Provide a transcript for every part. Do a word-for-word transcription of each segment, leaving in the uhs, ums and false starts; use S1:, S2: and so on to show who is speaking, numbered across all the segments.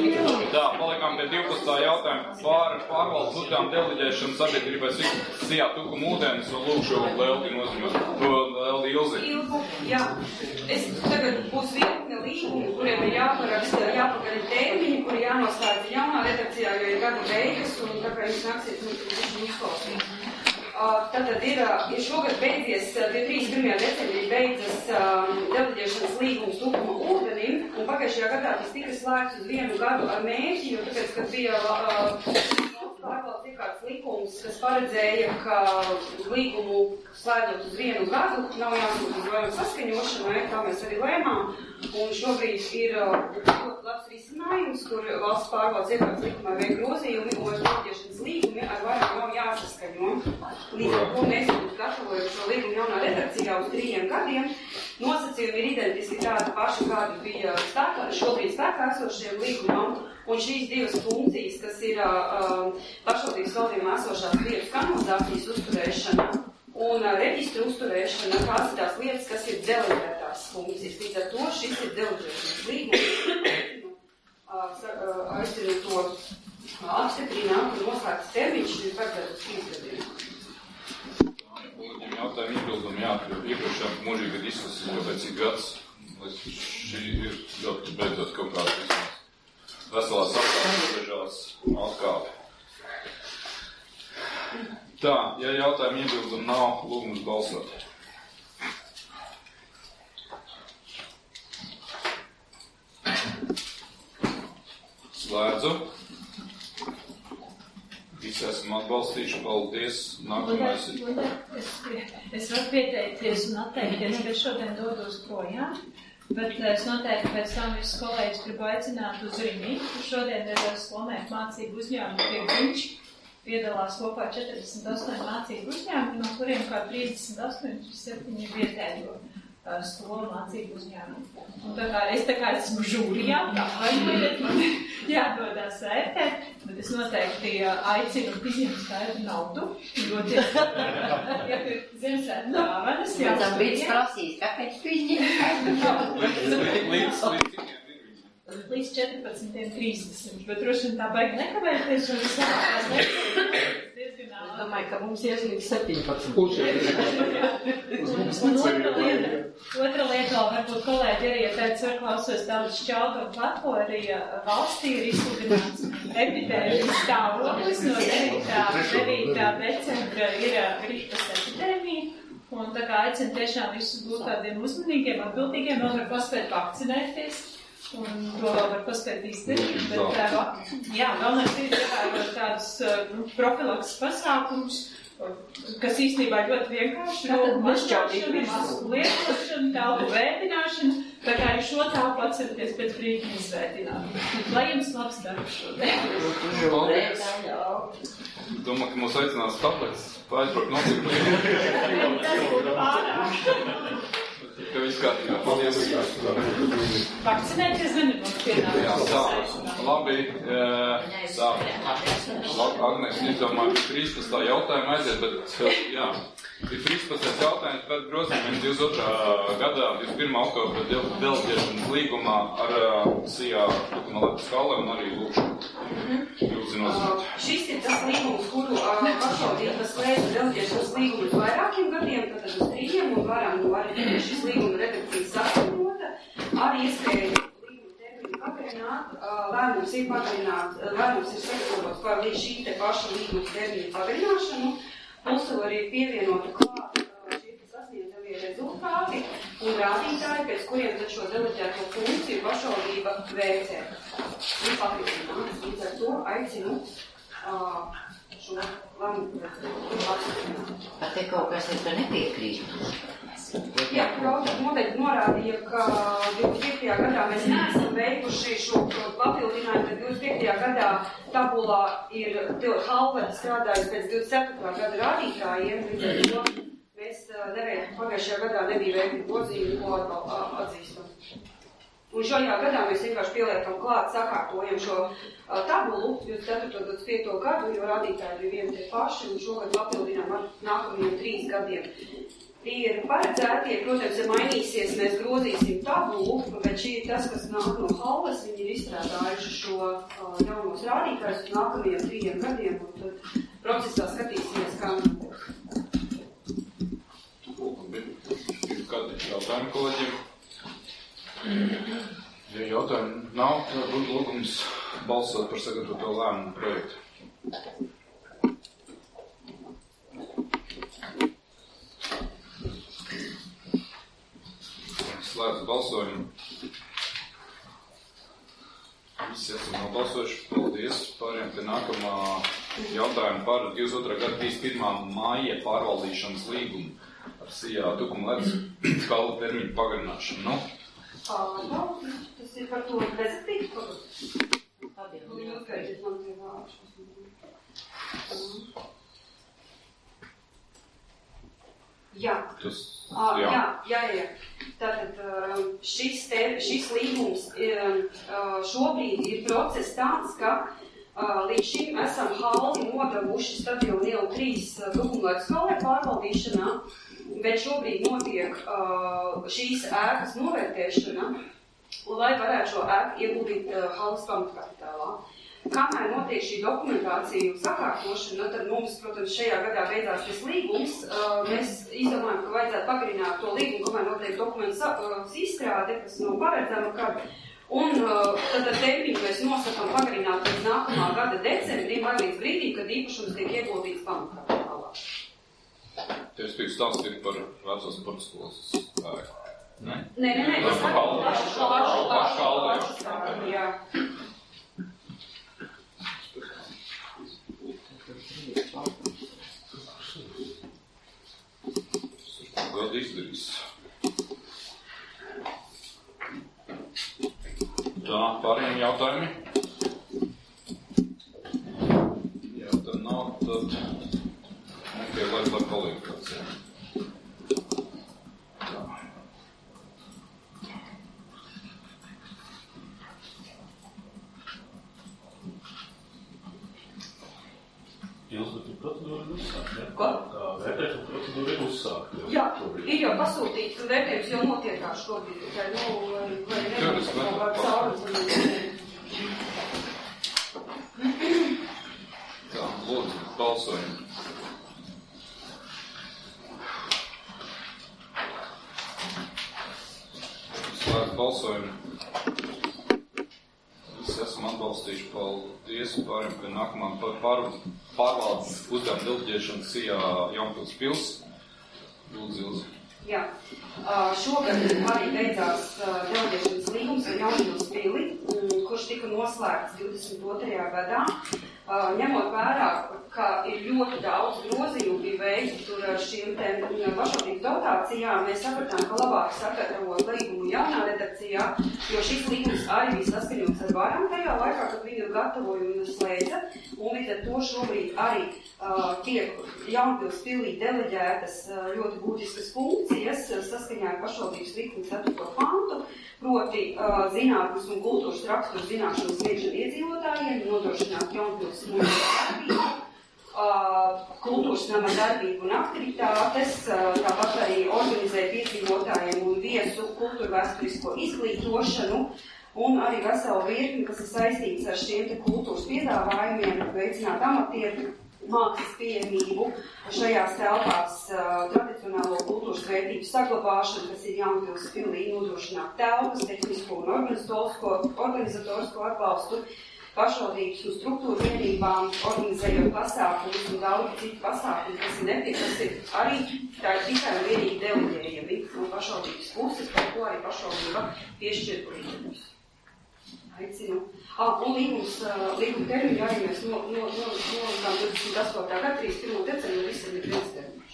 S1: Tā, palikām pie divpadsmitā jautājuma pār pārvaldes uzdevām deleģēšanu sabiedrībai Sijā Tukuma ūdens un lūkšu Leldi nozīmēt. Leldi Ilzi.
S2: Ilgu, jā. Es tagad būs virkne līgumi, kuriem ir jāparaksta, jāpagaļ termiņi, kuri jānoslēdz jaunā redakcijā, jo ir gada beigas, un tā kā jūs nāksiet, nu, tad uzklausīt. Tātad ir, ir šogad beidzies, trīsdesmit pirmajā decembrī beidzas um, deleģēšanas līgums Tukuma ūdenim, un pagājušajā gadā tas tika slēgts uz vienu gadu ar mērķi, jo tāpēc, kad bija uh, pārvaldes iekārtas likums, kas paredzēja, ka līgumu slēdzot uz vienu gadu, nav jāsūt uz vairāk saskaņošanai, kā mēs arī lēmām, un šobrīd ir ļoti uh, labs risinājums, kur valsts pārvaldes iekārtas likumā veik grozījumi, un deleģēšanas līgumi ar vairāk nav jāsaskaņo. Līdz ar ko mēs gatavojam šo līgumu jaunā redakcijā uz trījiem gadiem. Nosacījumi ir identiski tādi paši, kādi bija spēkā, šobrīd spēkā esošiem līgumam, un šīs divas funkcijas, kas ir uh, pašvaldības valdījumā esošās lietas kanalizācijas uzturēšana un uh, reģistru uzturēšana, tās ir tās lietas, kas ir deleģētās funkcijas. Līdz ar to šis ir deleģēšanas līgums. uh, uh, aicinu to apstiprināt un noslēgts termiņš ir paredzēts uz trīs gadiem.
S1: Kolēģiem jautājumu iebildumu, jā, iepriekšējā mūžīga diskusija, kāpēc ir gads, lai šī ir ļoti beidzot kaut kāds vismaz veselās apkārt, dažās atkāpi. Tā, ja jautājumu iebildumu nav, lūgums balsot. Slēdzu. Visi esam atbalstījuši, paldies. Nākamais ir.
S3: Es, es varu pieteikties un atteikties, ka šodien dodos projām, bet es noteikti pēc tam visus kolēģis gribu aicināt uz Rimi. Šodien ir Slomēk mācību uzņēmumu pie Viņš. Piedalās kopā četrdesmit astoņi mācību uzņēmumi, no kuriem kā trīsdesmit astoņi septiņi vietējo skolu mācību uzņēmumu. Un tā kā es tā kā esmu žūrijā, tā vainojiet man jādodās vērtēt, bet es noteikti aicinu izņemt skaidru naudu, doties, ja ir Ziemassvētku dāvanas, jā.
S4: Tam bija prasīs, kāpēc tu izņemt skaidru naudu?
S1: Līdz, līdz
S3: Līdz četrpadsmit trīsdesmit, bet droši vien tā baigi nekavēties, un es labākās nekavēt.
S4: Es domāju, ka mums ies līdz septiņpadsmit.
S3: Otra lieta, otra lieta vēl varbūt kolēģi arī, ja teica, var klausos daudz šķaudu un platko, arī valstī ir izsludināts epidēmijas stāvoklis, no devītā decembra ir gripas epidēmija, un tā kā aicinu tiešām visus būt tādiem uzmanīgiem, atbildīgiem, vēl var paspēt vakcinēties. Un to vēl var paspēt izdarīt, bet tā, jā, galvenais ir ievērot tādus nu, profilakses pasākumus, kas īstenībā ļoti vienkārši ir mašķaudīšana, masku lietošana, telpu vēdināšana, tā kā arī šo telpu atcerieties pēc brīdī izvēdināt. Lai jums labs darbs šodien.
S1: Paldies. Domāju, ka mūs aicinās tabletes, aizbraukt nopirkt.
S3: Tas būtu pārāk.
S1: Ka viss kārtībā. Paldies.
S3: Vakcinēties gan ir mums pienākums.
S1: Jā, tā. Labi. Tā. Labi, Agnēs, izdomāju, ka trīspadsmitā jautājuma aiziet, bet, jā, ir trīspadsmitais jautājums par grozījumiem divdesmit otrā gadā, divdesmit pirmā oktobra deleģēšanas līgumā ar Sijā Tukuma Ledus Kalle un arī lūkšu. Jūs zināt.
S2: Šis ir tas līgums, kuru pašvaldības slēdza deleģēšanas līgumu uz vairākiem gadiem, tātad uz trījiem, un varam arī šis līguma redakcijas saskaņota, arī iespēja līguma termiņu pagarināt, lēmums ir pagarināt, lēmums ir sagatavots par līdz šī te paša līguma termiņu pagarināšanu, plus arī pievienota klāt šie sasniedzamie rezultāti un rādītāji, pēc kuriem tad šo deleģēto funkciju pašvaldība vērtē. Un papildināt, līdz ar to aicinu uh, šo lēmumu apstiprināt.
S4: Pat te kaut kas ir, ka nepiekrīt.
S2: Jā, Klauda noteikti norādīja, ka divdesmit piektajā gadā mēs neesam veikuši šo papildinājumu, tad divdesmit piektajā gadā tabulā ir Halve strādājusi pēc divdesmit ceturtā gada rādītājiem, līdz ar to mēs neveiktu pagājušajā gadā nebija veikti grozījumi, ko atzīstam. Un šajā gadā mēs vienkārši pieliekam klāt, sakārtojam šo uh, tabulu divdesmit ceturto un divdesmit piekto gadu, jo rādītāji bija vieni tie paši, un šogad papildinām ar nākamajiem trīs gadiem. ir paredzēti, protams, ja mainīsies, mēs grozīsim tabulu, bet šī ir tas, kas nāk no Halvas, viņi ir izstrādājuši šo uh, jaunos rādītājus uz nākamajiem trījiem gadiem, un tad procesā skatīsimies, kā nebūs.
S1: Ir kādi jautājumi kolēģiem? Ja jautājumi nav, tad būtu lūgums balsot par sagatavoto lēmumu projektu. Slēdz balsojumu. Visi esam nobalsojuši. Paldies. Pārējām pie nākamā jautājuma par divdesmit otrā gada trīsdesmit pirmā māja pārvaldīšanas līgumu ar Sijā Tukuma ledus kalnu termiņu pagarināšanu. Nu?
S2: Ā, tas ir par to receptību produktu. Viņi uzskaitīt man tie vārši. Jā.
S1: Tas,
S2: à,
S1: jā.
S2: jā, jā, jā. Tātad šis, te, šis līgums šobrīd ir process tāds, ka līdz šim esam haldi nodevuši stadionu ielu trīs Tukumlētas kalē pārvaldīšanā, bet šobrīd notiek šīs ēkas novērtēšana, lai varētu šo ēku ieguldīt haldas pamatkapitālā. Kamēr notiek šī dokumentācija sakārtošana, tad mums, protams, šajā gadā beidzās tas līgums. Mēs izdomājam, ka vajadzētu pagarināt to līgumu, kamēr notiek dokumentu izstrāde, kas nav paredzama, kad. Un tad ar termiņu mēs nosakām pagarināt līdz nākamā gada decembrim, vai līdz brīdim, kad īpašums tiek ieguldīts pamatkapitālā.
S1: Tev spīk stāstīt par vecās sportskolas ēku. Ne?
S2: Nē, nē, nē, tas ir pašu pašu pašu pašu, jā.
S1: Gadu izdarīs. Tā, pārējiem jautājumi? Jā, tad nav, tad... Ok, lai lai paliek kāds, jā. Tā.
S5: Jūs bet procedūra ir uzsākt, ja?
S2: Ko?
S5: Vērtēšana procedūra ir uzsākt.
S2: Jā, ir jau pasūtīts, vērtējums jau notiekās šobrīd, tikai, nu, vai nebūs kaut kā caurums.
S1: Tā, lūdzu, balsojam. Slēgt balsojumu. Visi esam atbalstījuši, paldies, pārējiem pie nākamā par pār, pārvaldes uzdevumu deleģēšanu Sijā Jaunpils pils. Lūdzu, Ilzi.
S2: Jā, šogad arī beidzās deleģēšanas līgums ar Jaunpils pili, kurš tika noslēgts divdesmit otrajā gadā. Ņemot vērā, ka ir ļoti daudz grozījumu bija veikti tur ar šīm pašvaldības dotācijām, mēs sapratām, ka labāk sagatavot līgumu jaunā redakcijā, jo šis līgums arī bija saskaņots ar varam tajā laikā, kad viņu gatavoja un slēdza, un līdz ar to šobrīd arī uh, tiek Jaunpils pilī deleģētas uh, ļoti būtiskas funkcijas saskaņā ar pašvaldības likumu ceturto pantu, proti uh, zinātnes un kultūras raksturu zināšanas sniegšanu iedzīvotājiem, nodrošināt Jaunpils darbību, uh, kultūras nama darbību un aktivitātes, uh, tāpat arī organizēt iedzīvotājiem un viesu kultūru vēsturisko izglītošanu, un arī veselu virkni, kas ir saistīts ar šiem te kultūras piedāvājumiem, veicināt amatieru mākslas pieejamību šajās telpās uh, tradicionālo kultūras vērtību saglabāšanu, kas ir Jaunpils pilī nodrošināt telpas, tehnisko un organizatorisko, organizatorisko atbalstu, pašvaldības un struktūru vienībām, organizējot pasākumus un daudz citu pasākumu, kas ir netiek, kas ir arī tā ir tikai un vienīgi deleģējami no pašvaldības puses, par ko arī pašvaldība piešķir līdzekļus. Aicinu. Ah, un līgums, līguma termiņu arī mēs no, no, no, nolikām divdesmit astotā gada trīsdesmit pirmā decembra visam ir viens termiņš.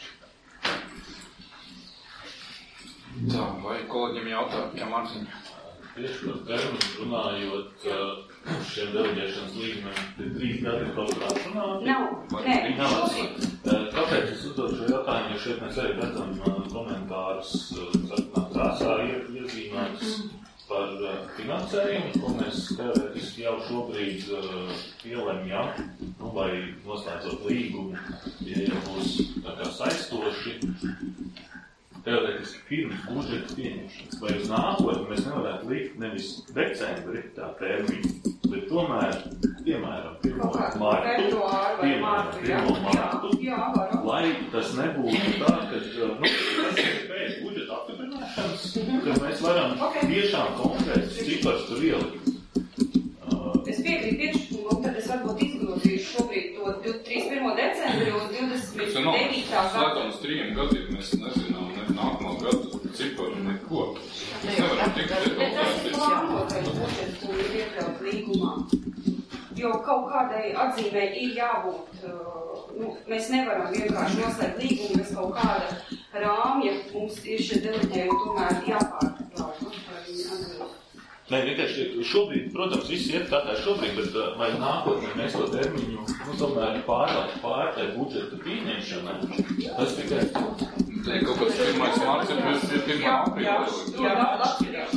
S1: Tā, vai kolēģiem jautājumi? Jā, Mārtiņ.
S5: Tieši par terminu runājot, šiem deleģēšanas līgumiem ir trīs gadi kaut kā runāt?
S2: Nav, nē,
S5: šobrīd. Kāpēc es uzdodu šo jautājumu, jo šeit mēs arī redzam komentārus, sarkanā krāsā iezīmētus par finansējumu, ko mēs teorētiski jau šobrīd uh, pielemjam, nu, vai noslēdzot līgumu, ja jau būs tā kā saistoši, teorētiski pirms budžeta pieņemšanas. Vai uz nākotni mēs nevarētu likt nevis decembri tā termiņu, bet tomēr, piemēram, pirmo martu, piemēram, pirmo martu, lai tas nebūtu tā, ka, nu, tas ir pēc budžeta apstiprināšanas, ka mēs varam tiešām konkrētus cipars tur ielikt.
S2: Es piekrītu priekšlikumam, tad es varbūt izgrozīšu šobrīd to trīsdesmit pirmo decembri uz divdesmit devītā gada.
S1: Slēdam uz trījiem gadiem, mēs nezinām, ne nākamā gada ciparu, neko. Mēs nevaram tikt
S2: Bet tas ir plānotais budžets, kur ir iekļauts līgumā. Jo kaut kādai atzīmē ir jābūt, nu, mēs nevaram vienkārši noslēgt līgumu, bez kaut kāda rāmja, mums ir šie deleģējumi tomēr jāpārklāj.
S5: Nē, vienkārši šobrīd, protams, viss iet tā kā šobrīd, bet vai nākotnē mēs to termiņu, nu, tomēr pārlāk pārtai budžeta pieņemšanai, tas tikai...
S1: Te kaut kāds pirmais marts ir pirmā aprīlis.
S2: Jā, jā,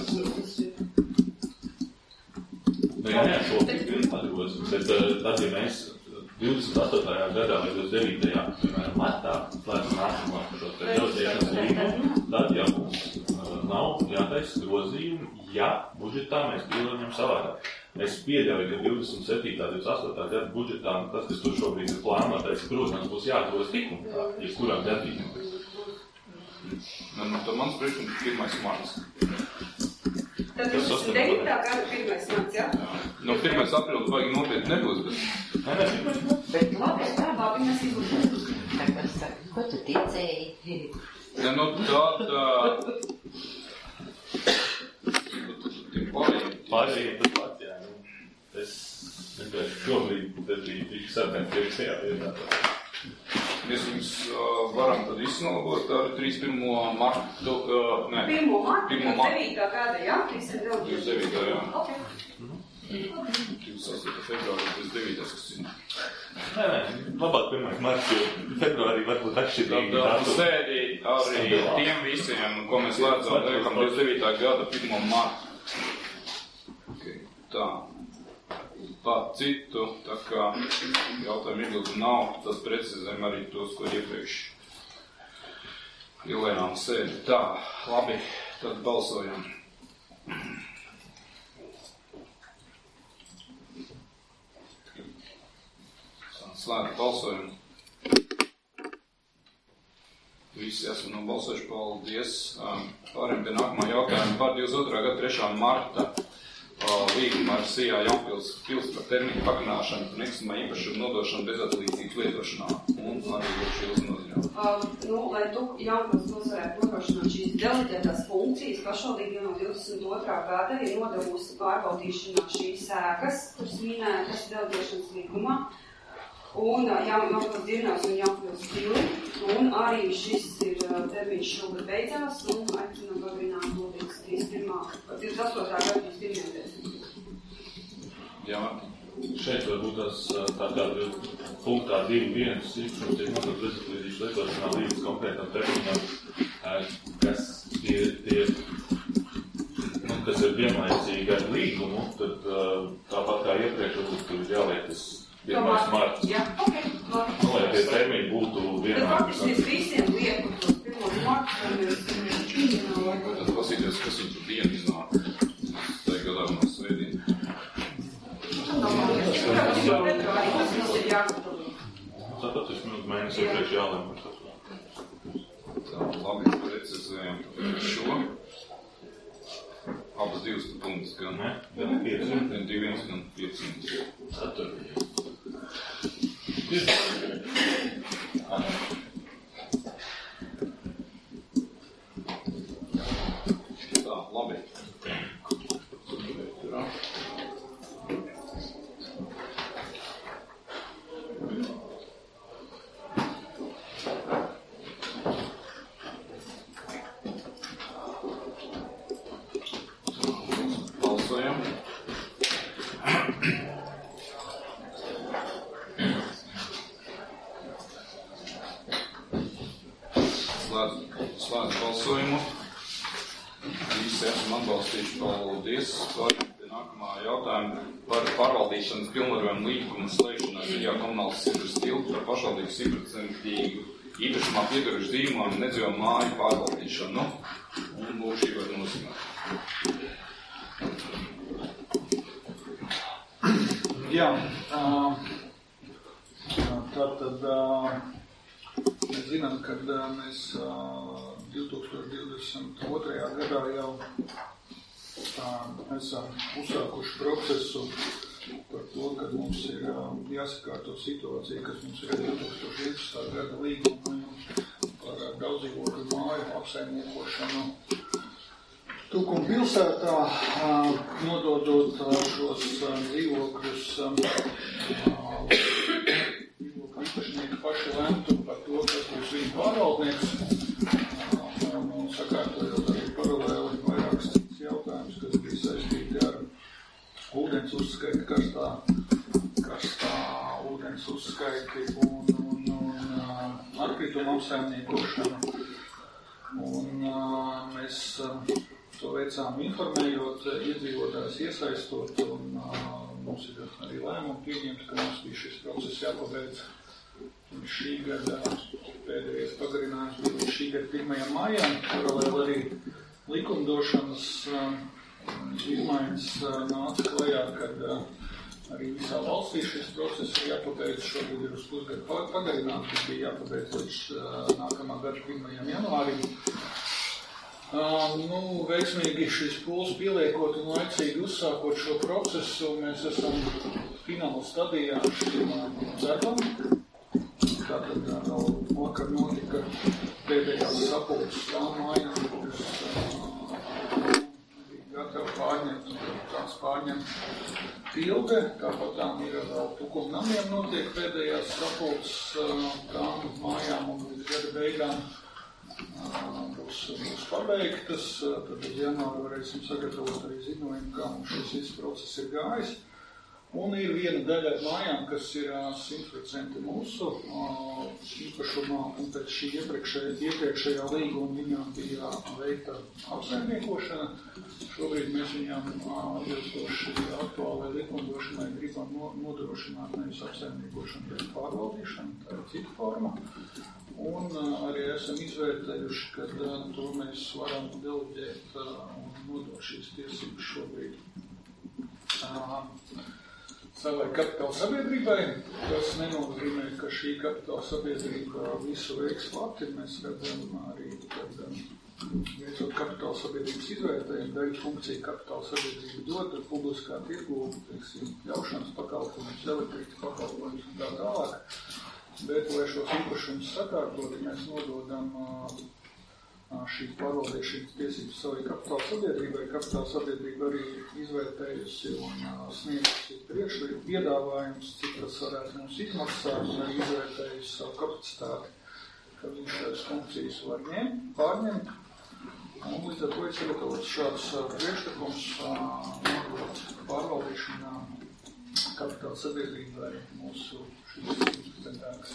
S5: Nē, jā, šobrīd ir padodas, bet tad, ja mēs divdesmit astotajā gadā vai divdesmit devītajā, piemēram, martā, slēdzam nākamā šo te delegēšanas līgumu, tad jau mums nav jātaisa grozījumi, ja budžetā mēs pielieņam savādāk. Es pieļauju, ka divdesmit septītā, divdesmit astotā gada budžetā, tas, kas tur šobrīd ir plānotais, protams, būs jāgroz tik un tā, ja kurām gadījumam.
S1: Nu, tad mans priekšlikums ir pirmais marts.
S2: Tad divdesmit devītā gada pirmais marts, jā?
S1: No pirmais aprīlis vajag nopietni nebūs, bet...
S5: Nē, nē, pirmais.
S4: Bet
S2: Labi, labi, mēs izlūdām.
S4: ko tu ticēji?
S1: Ja, nu, tāda...
S5: Pārējiem tas pats, jā. Es vienkārši šobrīd tas bija tik sarkans priekšējā vietā.
S1: Mēs jums uh, varam tad izsnolabot ar trīsdesmit pirmo martu, uh, ne.
S2: Pirmo martu,
S1: Pirmo martu.
S2: devītā gada, jā?
S1: divdesmit devītā, jā.
S2: Ok.
S1: divdesmit astotais februāris, divdesmit devītais, kas ir.
S5: Nē, nē, labāk pirmais marts, jo februārī varbūt atšķirīgi.
S1: Tad sēdī arī tiem visiem, ko mēs lēdzām, liekam divdesmit devītā gada pirmo martu. Okay, tā. Par citu, tā kā jautājumu iebildu nav, tad precizējam arī tos, ko iepriekš ielēnām sēdi. Tā, labi, tad balsojam. Slēdz balsojumu. Visi esmu nobalsojuši, paldies. Pārējiem pie nākamā jautājuma par divdesmit otrā gada trešā marta līgumu ar Sijā Jaunpils pils par termiņu pagarināšanu par nekustamā īpašumu nodošanu bezatlīdzības lietošanā. Un arī lūkšu Ilzi noziņā.
S2: Uh, nu, lai tu Jaunpils tos varētu nodrošināt šīs deleģētās funkcijas, pašvaldība jau no divdesmit otrā gada ir nodevusi pārbaudīšanā šīs ēkas, kuras minētas deleģēšanas līgumā. Un Jaunpils Dirnavs un Jaunpils Pili. Un arī šis ir termiņš šogad beidzās un aicinām pagarināt lūdīgs trīsdesmit pirmā, divdesmit astotā gada trīsdesmit pirmā.
S1: Jā.
S5: Šeit varbūt tas tā kā punktā divi viens īpašums tiek notot bezatlīdzības lietošanā līdz konkrētam termiņam, kas tie, tie, nu, kas ir vienlaicīgi ar līgumu, tad tāpat kā iepriekš, varbūt tur ir jāliekas pirmais marts.
S2: Jā, ok. Labi.
S5: Nu, lai tie termiņi būtu vienādi.
S2: Bet faktiski es visiem lieku tos pirmos martus, un es pieņemāju.
S1: Tad pasīties, kas viņu tur dienu iznāk. Tā ir gadā no svētdiena.
S2: Tas jau februārī, tas viss ir jāgatavo.
S5: Tāpat es minūtu mēnesi iepriekš jālēm par to.
S1: Tā, labi, precizējam šo. Abas divas punktus, gan
S5: Ne? Gan pieci.
S1: gan divi viens, gan pieci.
S5: Satur.
S1: Tā, labi. Balsojam. Slēdz balsojumu. Visi esam atbalstījuši. Paldies. Pārējām pie nākamā jautājuma par pārvaldīšanas pilnvarojumu līgumu slēgšanā Sijā komunāls Sibras tiltu par pašvaldību simtprocentīgu īpašumā piedarošu dzīvumam nedzīvo māju pārvaldīšanu. Un lūk šī var nozīmēt.
S6: Jā, tātad mēs zinām, ka mēs divi tūkstoši divdesmit otrajā gadā jau esam uzsākuši procesu par to, ka mums ir jāsakārto situācija, kas mums ir divi tūkstoši vienpadsmitā gada līguma par daudzdzīvokļu māju apsaimniekošanu Tukuma pilsētā, nododot šos dzīvokļus dzīvokļu īpašnieki paši lemtu par to, kas būs viņu pārvaldnieks, un sakārtojot arī paralēli vairākas citas jautājumus, kas bija saistīti ar ūdens uzskaiti, karstā, karstā ūdens uzskaiti un, un, un atkritumu apsaimniekošanu. Un mēs to veicām informējot, iedzīvotājs iesaistot, un uh, mums ir arī lēmumi pieņemts, ka mums bija šis process jāpabeidz šī gada pēdējais pagarinājums bija līdz šī gada pirmajam mājām, paralēli arī likumdošanas uh, izmaiņas uh, nāca klajā, kad uh, arī visā valstī šis process ir jāpabeidz, šobrīd ir uz pusgadu pagarināts, kas bija jāpabeidz līdz uh, nākamā gada pirmajam janvārim. Uh, nu, veiksmīgi šis pūls pieliekot un laicīgi uzsākot šo procesu, mēs esam fināla stadijā šim darbam. Tātad vēl vakar notika pēdējās sapulces tām mājām, kas uh, bija gatavi pārņemt un tās pārņemt tilde. Tāpat tām ir vēl Tukuma namiem notiek pēdējās sapulces uh, tām mājām un līdz gada beigām. Būs, būs pabeigtas, tad uz janvāru varēsim sagatavot arī ziņojumu, kā mums šis viss process ir gājis. Un ir viena daļa ar mājām, kas ir simt procenti mūsu īpašumā, un pēc šī iepriekšējā, iepriekšējā līguma viņām bija veikta apsaimniekošana. Šobrīd mēs viņām atbilstoši aktuālai likumdošanai gribam nodrošināt nevis apsaimniekošanu, bet pārvaldīšanu, tā ir cita forma. Un uh, arī esam izvērtējuši, ka uh, to mēs varam deleģēt uh, un nodot šīs tiesības šobrīd uh, savai kapitāla sabiedrībai. Tas nenozīmē, ka šī kapitāla sabiedrība visu veiks pati. Mēs redzam arī, kad uh, veicot kapitāla sabiedrības izvērtējumu, daļu funkciju kapitāla sabiedrība dod publiskā tirgu, teiksim, ļaušanas pakalpojumus, elektrikas pakalpojumus un tā tālāk. Bet, lai šos īpašumus sakārtot, mēs nododam uh, šīs pārvaldīšanas tiesības savai kapitāla sabiedrībai. Kapitāla sabiedrība arī izvērtējusi un uh, sniegusi priekšlikumu piedāvājumus, cik tas varētu mums izmaksāt, un arī izvērtējusi savu kapacitāti, ka viņš šādas funkcijas var ņemt, pārņemt. Un līdz ar to ir sagatavots šāds uh, priekšlikums uh, nodot pārvaldīšanā kapitāla sabiedrībai mūsu šīs centrāks.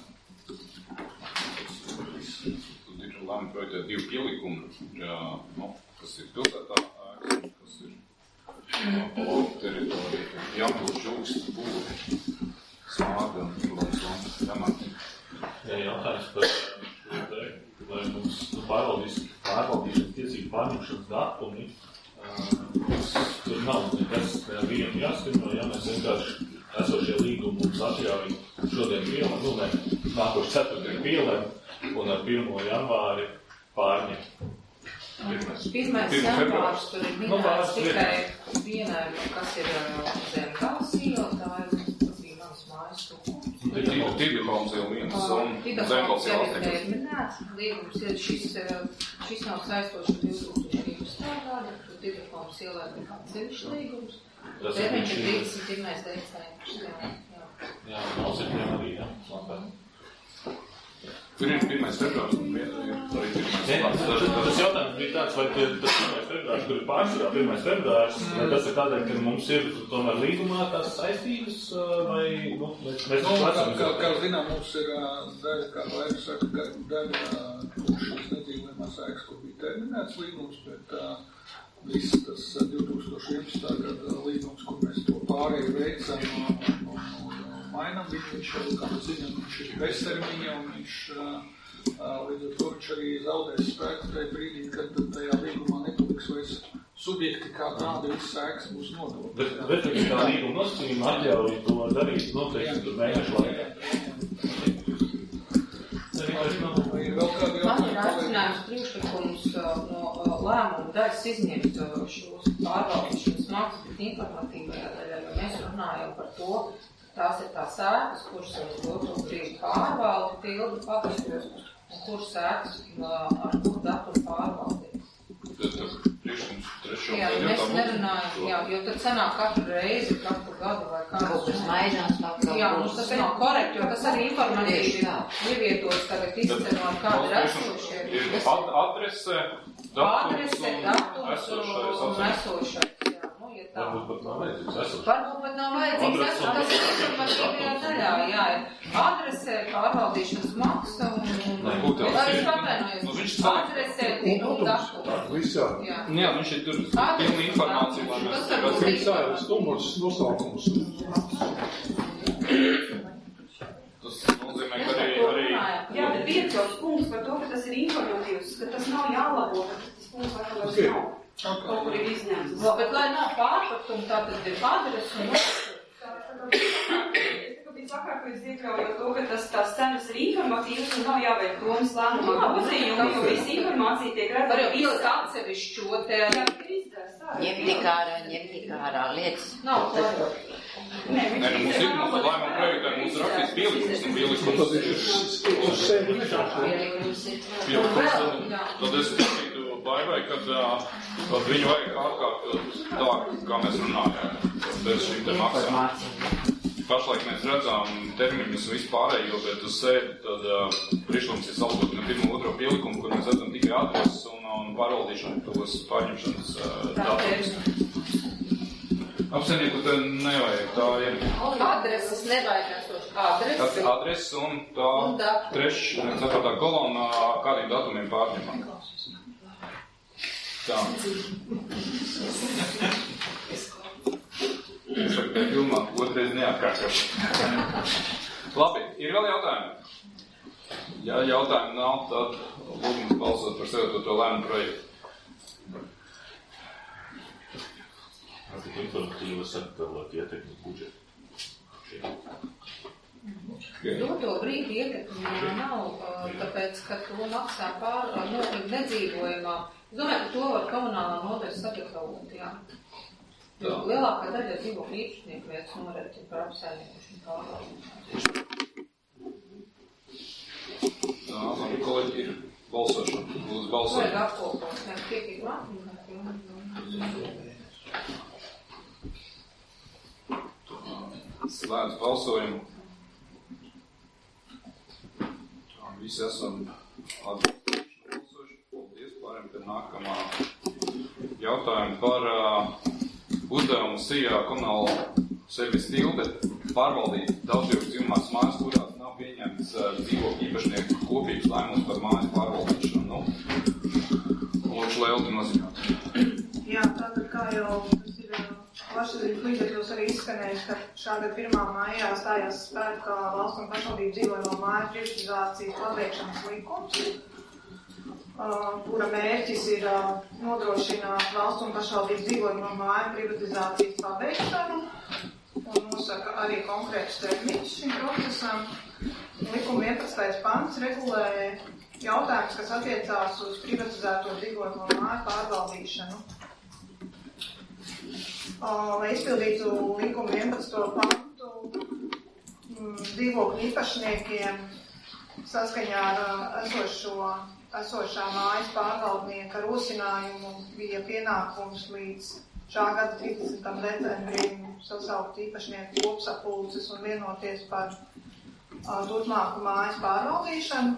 S1: Tad ir lēma projektā divi pielikumi, jā, nu, kas ir pilsētā ēkas, kas ir teritorija, Jāmpils, Žulks, Būri, Smārga un Lomsons, Jāmārti.
S5: Jā, jautājums par šo te, lai mums pārvaldīšanas tiesību pārņemšanas datumi, tur nav nekas vienu jāskatno, ja mēs vienkārši esošie līgumi mums atļauj šodien pielēm, nu ne, nākoši ceturtdien pielēm un ar pirmo janvāri pārņemt.
S4: Pirmais janvārs tur ir minēts tikai vienai, kas ir zem gāzes iela, tā ir, tas bija manas mājas Tukums.
S1: Tīdekons jau viens un Zemgals jau
S4: attiekums. Minēts, līgums ir šis, šis nav saistoši divi tūkstoši vienpadsmitā gada, tur Tīdekons ielē bija kāds ceļš līgums. Termiņš ir trīsdesmit pirmais decembris. Jā,
S5: jā, nav septiem arī, jā, slāpēt.
S1: Tur ir pirmais februārs un ir arī pirmais
S5: februārs. Tas jautājums bija tāds, vai tas pirmais februārs, kur ir pārsvarā pirmais februārs, vai tas ir tādēļ, ka mums ir tomēr līgumā tās saistības, vai, nu, mēs mēs
S6: nu,
S5: esam.
S6: Kā, kā zinām, mums ir daļa, kā Laika saka, ka daļa šīs nedzīvojamās ēkas, kur bija terminēts līgums, bet viss tas divi tūkstoši vienpadsmitā gada līgums, kur mēs to pārēju veicam un, un, un maina, viņš jau, kā mēs zinām, viņš ir beztermiņa, un viņš līdz ar to viņš arī zaudēs spēku tajā brīdī, kad tajā līgumā nepaliks vairs subjekti, kā tādi viss sēks būs nodot.
S5: Bet, bet tā līguma nosacījuma atļauj to darīt noteikti mēnešu laikā.
S4: Man ir aicinājums priekšlikums no lēmumu daļas izņemt šos pārvaldīšanas maksas, bet informatīvajā daļā, jo mēs runājam par to, tās ir tās sēkas, kuras ar doto brīdi pārvaldi tildu pagastos, un kuras sēkas ar kur datumu pārvaldi. Jā, mēs nerunājam, jā, jo tad sanāk katru reizi, katru gadu vai kādu.
S7: Kaut kas mainās, tā kā.
S4: Jā, mums tas nav korekti, jo tas arī informatīvi ievietots tagad izcenot, kāda ir esošie.
S1: Ir adrese, datums un esošais.
S4: Un esošais, jā. Nu, ja tā.
S5: Varbūt pat nav vajadzīgs esošais.
S4: Varbūt pat nav vajadzīgs esošais. Tas ir informatīvajā daļā, jā. Adrese, pārvaldīšanas maksa un... Arī pavēnojos. Adrese, un datums.
S8: Visā.
S4: Jā.
S1: Jā, viņš ir tur pilna informācija.
S8: Visā ir stumuls nosaukums.
S1: Tas nozīmē, ka arī... arī...
S2: Jā, bet piecos punkts par to, ka tas ir informatīvs, ka tas nav jālabo, ka tas punkts vēl vairs
S8: Okay.
S2: nav. Kaut kur ir izņemts.
S4: Bet lai nav pārpratumi, tā tad ir adrese un...
S2: Es sakārtojas iekļaujot to, ka tas tās cenas ir informatīvas un nav jāveik domas lēmumā grozījumi, jo visa informācija tiek redzama.
S4: Var jau ielikt atsevišķo te...
S2: Jā, bet ir izdevs tā.
S7: Ņemt ārā, ņemt ārā lietas.
S4: Nav klaro.
S2: Nē,
S1: Nē, nu mums ir, mums lēmuma projektā mums rakstīs pielikums un pielikums.
S8: Tad ir uz sevi nežāšana.
S7: Pielikums ir.
S1: Pielikums, tad es piekrītu Baivai, kad, kad viņu vajag ārkārtot tā, kā mēs runājām, bez šīm te maksām. Pašlaik mēs redzām termiņus vispārējo, bet uz sēdi tad uh, priekšlikums ir salgot no pirmo otro pielikumu, kur mēs redzam tikai adreses un, un pārvaldīšanu tos pārņemšanas uh, datus. Apsaimnieku te nevajag tā, ja...
S4: Adreses nevajag esoši. Adreses.
S1: Adreses un tā
S4: Un datu.
S1: treš, ceturtā kolonā kādiem datumiem pārņemam. Tā. Es saku, ka filmā otrais neatkārtošu. Labi, ir vēl jautājumi? Ja jautājumi nav, tad lūgums balsot par sevi to lēmumu projektu.
S5: Tas ir informatīva sagatavot ietekmi budžetu.
S4: Doto brīdi ietekmi nav, tāpēc, ka to maksā pār, notiek nedzīvojumā. Es domāju, ka to var komunālā nodaļa sagatavot, jā. Jo lielākā daļa dzīvokļu īpašnieku vietas norēķina par apsaimniekošanu pārvaldīšanu.
S1: Tā, labi, kolēģi, ir balsošana. Lūdzu, balsot.
S4: Vajag apkopot, mēs piekīt mākļu.
S1: Slēdz balsojumu. Tā, visi esam atbalstoši balsoši. Paldies, pārējām pie nākamā jautājuma par uh, uzdevumu Sijā komunālo servis tilde pārvaldīt daudzdzīvokļu dzīvumās mājas, kurās nav pieņemts uh, dzīvokļu īpašnieku kopīgs lēmums par mājas pārvaldīšanu. Nu, lūdzu, lai Eldi noziņot.
S9: Jā, tātad kā jau tas ir plašsaziņas līdzekļos arī izskanējis, ka šā gada pirmā maijā stājās spēkā valsts un pašvaldību dzīvojamo māju privatizācijas pabeigšanas likums, Uh, kura mērķis ir uh, nodrošināt valsts un pašvaldības dzīvojamo māju privatizācijas pabeigšanu un nosaka arī konkrētus termiņus šim procesam. Likuma vienpadsmitais pants regulē jautājumus, kas attiecās uz privatizēto dzīvojamo māju pārvaldīšanu. Uh, lai izpildītu likuma vienpadsmito pantu, mm, dzīvokļu īpašniekiem saskaņā ar uh, esošo esošā mājas pārvaldnieka rosinājumu bija pienākums līdz šā gada trīsdesmitam decembrim sasaukt īpašnieku kopsapulces un vienoties par uh, turpmāku mājas pārvaldīšanu.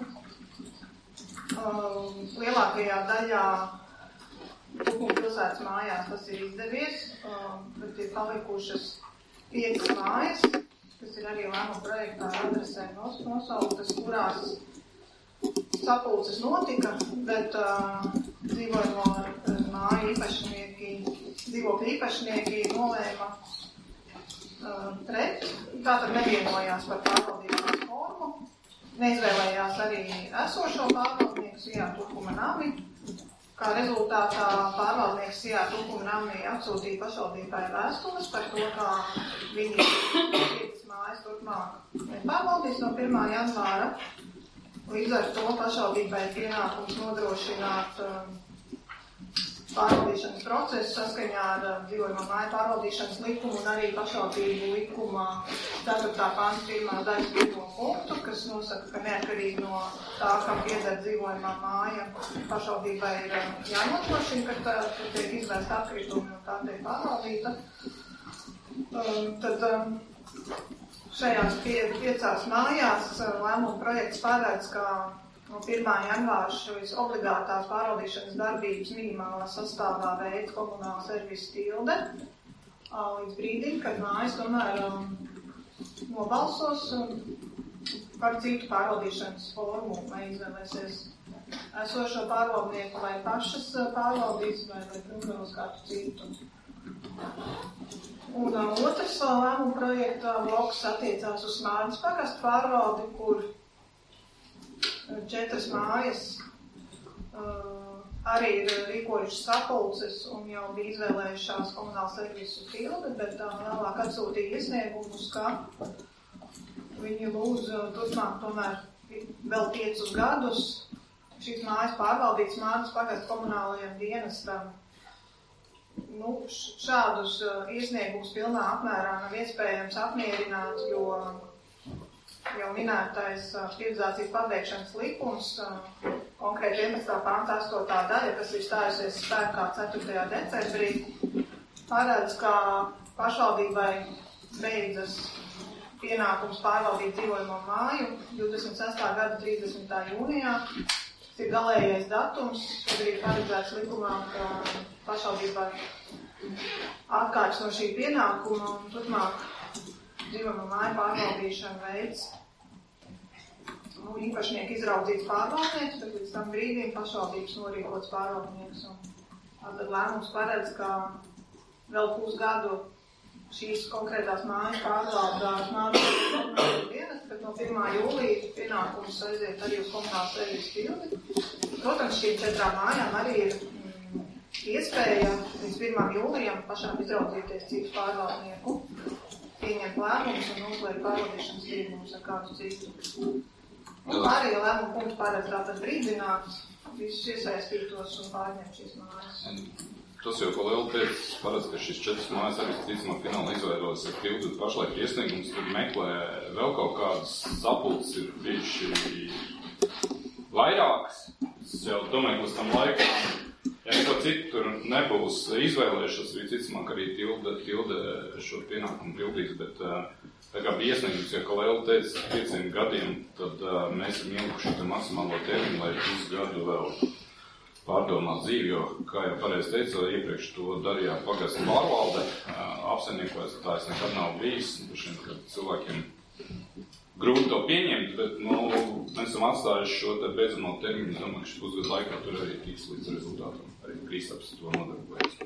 S9: Uh, lielākajā daļā Tukuma pilsētas mājās tas ir izdevies, uh, bet ir palikušas piecas mājas, kas ir arī lēmuma projektā adresē nos, nosauktas, kurās sapulces notika, bet uh, dzīvojamo uh, māju īpašnieki, dzīvokļu īpašnieki nolēma uh, pret tātad nevienojās par pārvaldības formu, neizvēlējās arī esošo pārvaldnieku Sijā Tukuma nami. Kā rezultātā pārvaldnieks Sijā Tukuma nami atsūtīja pašvaldībai vēstules par to, kā viņi piecas mājas turpmāk nepārvaldīs no pirmā janvāra. Līdz ar to pašvaldībai pienākums nodrošināt um, pārvaldīšanas procesu saskaņā ar uh, dzīvojamo māju pārvaldīšanas likumu un arī pašvaldību likumā ceturtā panta pirmā daļas pirmo punktu, kas nosaka, ka neatkarīgi no tā, kam pieder dzīvojamā māja, pašvaldībai ir uh, jānodrošina, ka tā tiek izvērsta atkritumi un tā tiek pārvaldīta. Um, tad um, šajās pie, piecās mājās lēmuma projekts paredz, ka no pirmā janvāra šīs obligātās pārvaldīšanas darbības minimālā sastāvā veids komunāla servisa tilde līdz brīdim, kad mājas tomēr um, nobalsos um, par citu pārvaldīšanas formu, vai izvēlēsies esošo pārvaldnieku, vai pašas pārvaldīs, vai, vai protams, kādu citu. Un uh, otrs uh, lēmuma projekta bloks attiecās uz Smārdas pagastu pārvaldi, kur uh, četras mājas uh, arī ir rīkojušas sapulces un jau bija izvēlējušās komunālu servisu tildi, bet uh, vēlāk atsūtīja iesniegumus, ka viņi lūdz uh, turpmāk tomēr vēl piecus gadus šīs mājas pārvaldīt Smārdas pagastu komunālajiem dienestam. Nu, šādus uh, iesniegumus pilnā apmērā nav iespējams apmierināt, jo jau minētais uh, privatizācijas pabeigšanas likums, uh, konkrēti vienpadsmitā panta astotā daļa, kas ir stājusies spēkā ceturtajā decembrī, paredz, ka pašvaldībai beidzas pienākums pārvaldīt dzīvojamo māju divdesmit sestā gada trīsdesmitā jūnijā. Tas ir galējais datums, kad ir paredzēts likumā, ka pašvaldībai atkāpjas no šī pienākuma un turpmāk dzīvojamo māju pārvaldīšana veids nu, īpašnieku izraudzīts pārvaldnieks, bet līdz tam brīdim pašvaldības norīkots pārvaldnieks. Un tad lēmums paredz, ka vēl pusgadu šīs konkrētās mājas pārvaldās Smārdas dienas, bet no pirmā jūlija pienākums aiziet arī uz komunālu servisu tildi. Protams, šīm četrām mājām arī ir mm, iespēja līdz pirmā jūlijam pašām izraudzīties citu pārvaldnieku, pieņemt lēmumus un uzliek pārvaldīšanas līgumus ar kādu citu. Un pārējie lēmumu punkti paredz tātad brīdināt visus iesaistītos un pārņemt šīs mājas.
S1: Tas jau, ko Liela teica, paredz, ka šis četras mājas arī ticamā fināli izveidojas ar tildu pašlaik iesniegums, tad meklē vēl kaut kādas sapulces ir bijuši vairākas. Es jau domāju, ka uz tam laikam, ja neko citu tur nebūs izvēlējušas, arī ticamāk arī tilde, tilde šo pienākumu pildīs, bet tā kā bija iesniegums, ja, ko Liela teica, pieciem gadiem, tad mēs esam ielikuši šo maksimālo terminu, lai visu gadu vēl pārdomāt dzīvi, jo, kā jau pareizi teica, iepriekš to darījām pagastu pārvalde, apsaimniekojas, tā es nekad nav bijis, šiem, kad cilvēkiem grūti to pieņemt, bet, nu, mēs esam atstājuši šo te beidzamo terminu, es domāju, ka šis pusgadu laikā tur arī tiks līdz rezultātam, arī Kristaps to nodarbojas.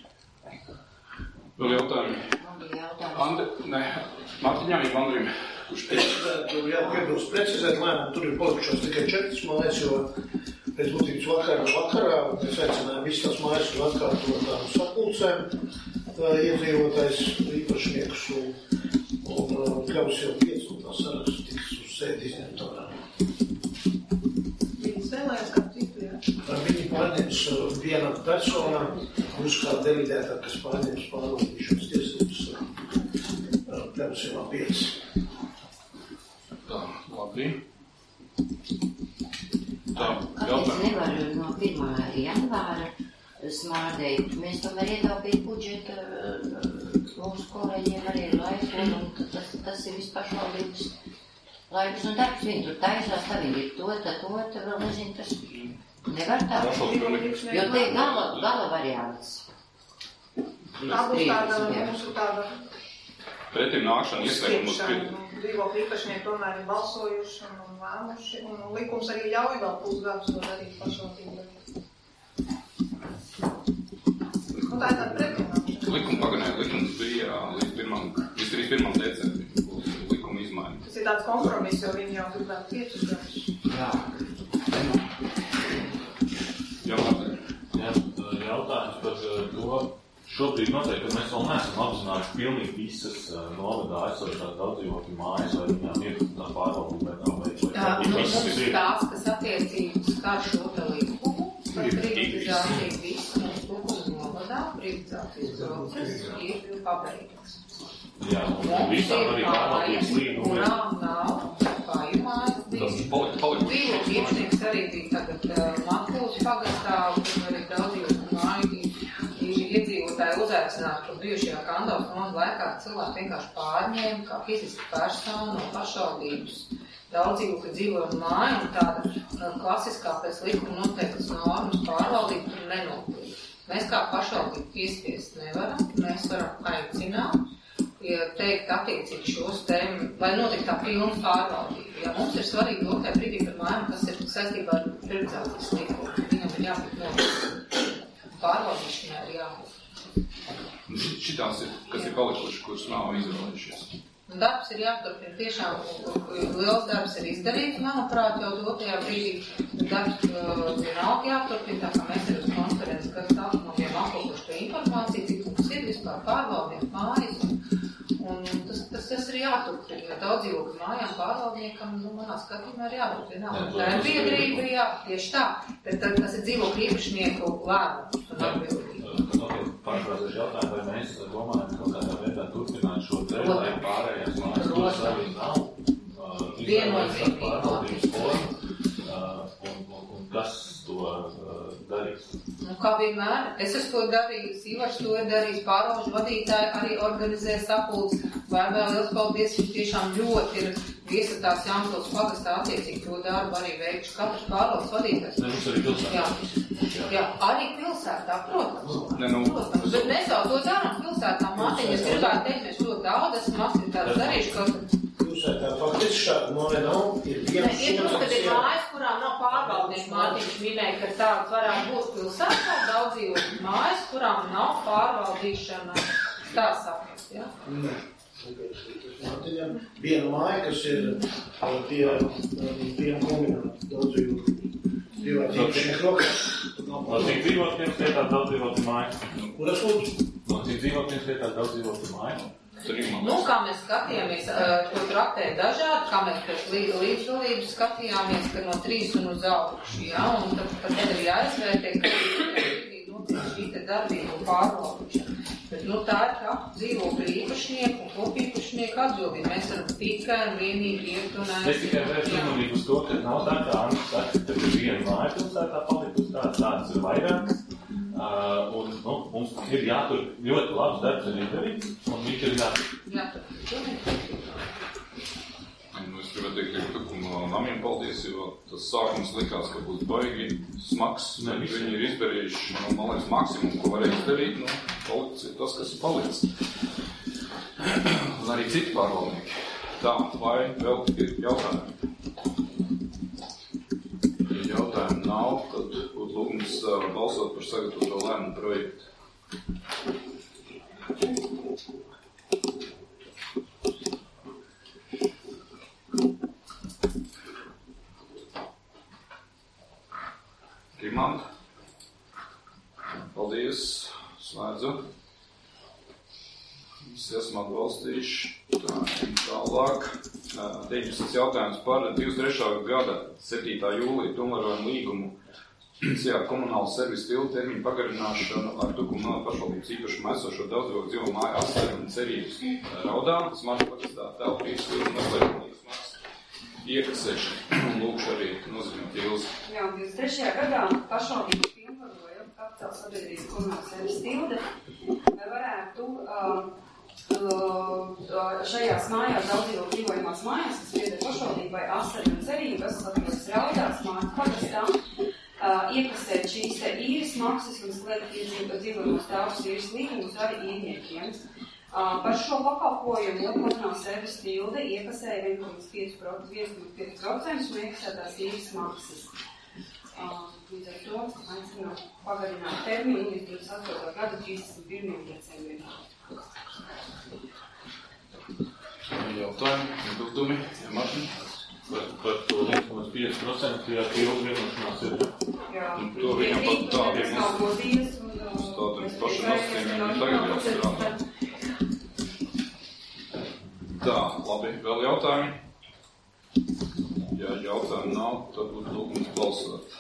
S1: Vēl jautājumi? Andi, ne, Mārtiņām ir Andrim, kurš teica?
S10: Jā, piebilst precizēt lēmumu, tur ir palikušās tikai četras mājas, jo pēc būtības vakarā vakarā mēs aicinājām visas tās mājas uz atkārtotām sapulcēm, iedzīvotājs īpašniekus un, un kļaus jau piec un tā sarakstu tiks uz sēdi izņemt ārā.
S9: Viņi spēlējas kā citu, jā?
S10: Viņi pārņems viena persona, būs kā deleģētā, kas pārņems pārvaldīšanas tiesības kļaus jau piec.
S1: Tā, labi. Tā,
S7: Kāpēc nevar no pirmā janvāra Smārdei? Mēs tomēr ietaupīt budžetu mūsu kolēģiem arī ir laiku, un tas, tas ir vispašvaldības laikus un darbs. Viņi tur taisās, tā viņi ir to, tā to, tā vēl nezinu, tas nevar tā. Jo te ir gala, gala variants.
S9: Tā būs tāda, mūsu tāda
S1: pretim nākšana iesniegums pie...
S9: Dzīvokļu īpašnieki tomēr ir balsojuši un lēmuši, un likums arī ļauj vēl pusgadus to darīt pašvaldībai. Nu, tā ir tāda pretim nākšana.
S1: Likuma paganē, likums bija līdz pirmam, līdz trīsdesmit pirmam decembrim.
S9: tāds kompromiss, jo viņi jau gribētu piecus gadus.
S5: Jā. Jā, jautājums par to. Šobrīd noteikti, ka mēs vēl neesam apzinājuši pilnīgi visas novadā aizsošās daudzdzīvokļu mājas, vai viņām ir tā pārvaldība, vai nav veids, vai
S4: tā ir visas. Tās, kas attiecības kā šo te likumu, par privatizāciju visu mums likumu novadā, privatizācijas process ir pabeigts.
S5: Jā, un visām arī pārvaldības līgumi.
S4: Kurām nav kāju mājas bijis. Dzīvokļu īpašnieks arī bija tagad Matkūs pagastā, un arī daudzdzīvokļu māju iedzīvotāji uzaicināti, ka bijušajā Kandavas fonda laikā cilvēki vienkārši pārņēma kā fiziski personu no pašvaldības daudzdzīvokļu dzīvojumu māju un tāda klasiskā pēc likuma noteiktas normas pārvaldība tur nenotiek. Mēs kā pašvaldība piespiest nevaram, mēs varam aicināt, ja teikt attiecīgi šos tēmu, lai notiek tā pilna pārvaldība. Ja mums ir svarīgi dotai brīdī par mājām, kas ir saistībā ar privatizācijas likumu, viņam ir jābūt notiek. Pārvaldīšanai ir jābūt.
S1: Šitās ir, kas ir palikuši, kuras nav izvēlējušies.
S4: Darbs ir jāturpina. Tiešām liels darbs ir izdarīts, manuprāt, jau dotajā brīdī. Darbs vienalga jāturpina, tā kā mēs ir uz konferences, kas sākumā bijām apkopoši to informāciju, cik mums ir vispār pārvaldnieks mājas. Un tas, tas, tas ir jāturpina, jo daudzdzīvokļu mājām pārvaldniekam, nu, manā skatījumā ir jābūt vienalga. Tā ir biedrība, jā, tieši tā. Bet tas ir dzīvokļu īpašnieku lēmums un atbildība.
S5: Pārprātoši jautājumu, vai mēs domājam, kaut kādā veidā turpināt šo dēļ, lai pārējās mājas, kuras arī nav izvēlētas pārvaldības formu, un, un, un kas to darīs?
S4: Nu, kā vienmēr, es esmu to darījis, Ivars to ir darījis, pārvalžu vadītāji arī organizē sapulces, vai vēl liels paldies, viņš tiešām ļoti ir iesatās Jāmpils pagastā attiecīgi to darbu arī veikšu. Katrs pārvaldes vadītājs.
S5: Ne, mums arī pilsētā.
S4: Jā, jā, arī pilsētā, protams.
S1: Ne, nu,
S4: protams, bet mēs jau to darām pilsētā, Mātiņa, es gribētu teikt, mēs ļoti daudz esam aktivitātes darījuši, kaut
S10: Pilsētā faktiski šāda māja nav, ir viens.
S4: Ne, ir mums, kad ir mājas, kurām nav pārvaldnieku. Mātiņš minēja, ka tāds varētu būt pilsētā, daudzdzīvokļu mājas, kurām nav pārvaldīšana. Tā saprast, jā?
S10: Ne. Mātiņam viena māja, kas ir pie viena kombināta daudzdzīvokļu. Privātīpašnieku rokās.
S5: No cik dzīvokļiem skaitās daudzdzīvokļu mājas?
S10: Kuras lūdzu?
S5: No cik dzīvokļiem skaitās daudzdzīvokļu mājas?
S4: Nu, kā mēs skatījāmies, to traktēja dažādi, kā mēs pēc līdzdalības skatījāmies, ka no trīs un uz augšu, jā, un tad, tad ir jāizvērtē, ka notiek šī te darbība un pārvaldīšana. Bet, nu, tā ir kā dzīvokļu īpašnieku un kopīpašnieku atbildība. Mēs varam tikai un vienīgi iet un aiziet.
S5: Es tikai vēršu uzmanību uz to, ka nav tā, kā Andris saka, ka ir viena māja pilsētā palikusi, tā, tādas ir vairākas. Uh, un, nu, mums ir jātur ļoti labs darbs arī izdarīt, un viņš ir jātur.
S4: Jātur.
S1: Nu, es gribētu teikt, ka tukuma namiem paldies, jo tas sākums likās, ka būs baigi smags, bet viņi ir izdarījuši, nu, man liekas, maksimumu, ko varēja izdarīt, nu, palicis ir tas, kas ir palicis. Un arī citi pārvaldnieki. Tā, vai vēl ir jautājumi? Ja jautājumu nav, tad būtu lūgums balsot par sagatavoto lēmumu projektu. Rimanta. Paldies. Slēdzu. Visi esam atbalstījuši. Tā, tālāk. deviņdesmit jautājums par divdesmit trešā gada septītā jūlija pilnvarojumu līgumu jā, komunālu servisu tiltu termiņu pagarināšanu ar Tukuma pašvaldības īpašumu esošo daudzdzīvokļu dzīvo māju Asteri un Cerības Raudā. Smaržu pagastā telpības līguma noslēgumīgas maksas iekasēšana un lūkšu arī nozīmēt Ilzi.
S2: Jā, divdesmit trešajā gadā pašvaldības pilnvaroja kapitāla sabiedrības komunālu servisu tilde, vai varētu uh, šajās mājās, daudzdzīvokļu dzīvojamās mājās, kas pieder pašvaldībai Asteri un Cerība, kas Latvijas Raudās mājas pagastā, uh, iekasēt šīs te īres maksas un slēgt dzīvojamos telpas īres līgumus arī īrniekiem. Uh, par šo pakalpojumu komunāla servisu tilde iekasēja viens komats pieci procenti un iekasētās īres maksas. Uh, līdz ar to aicinu pagarināt termiņu līdz divdesmit astotā gada trīsdesmit pirmajam decembrim.
S1: jautājumi, iebildumi, ja Martin?
S5: Par, par to viens komats pieci procenti, ja tildu vienošanās ir.
S2: Jā,
S1: to viņam pat tā
S2: ir nav grozījies.
S1: Uz tādiem pašiem nosacījumiem tagad jāstrādā. Tā, labi, vēl jautājumi? Ja jautājumi nav, tad būtu lūgums balsot.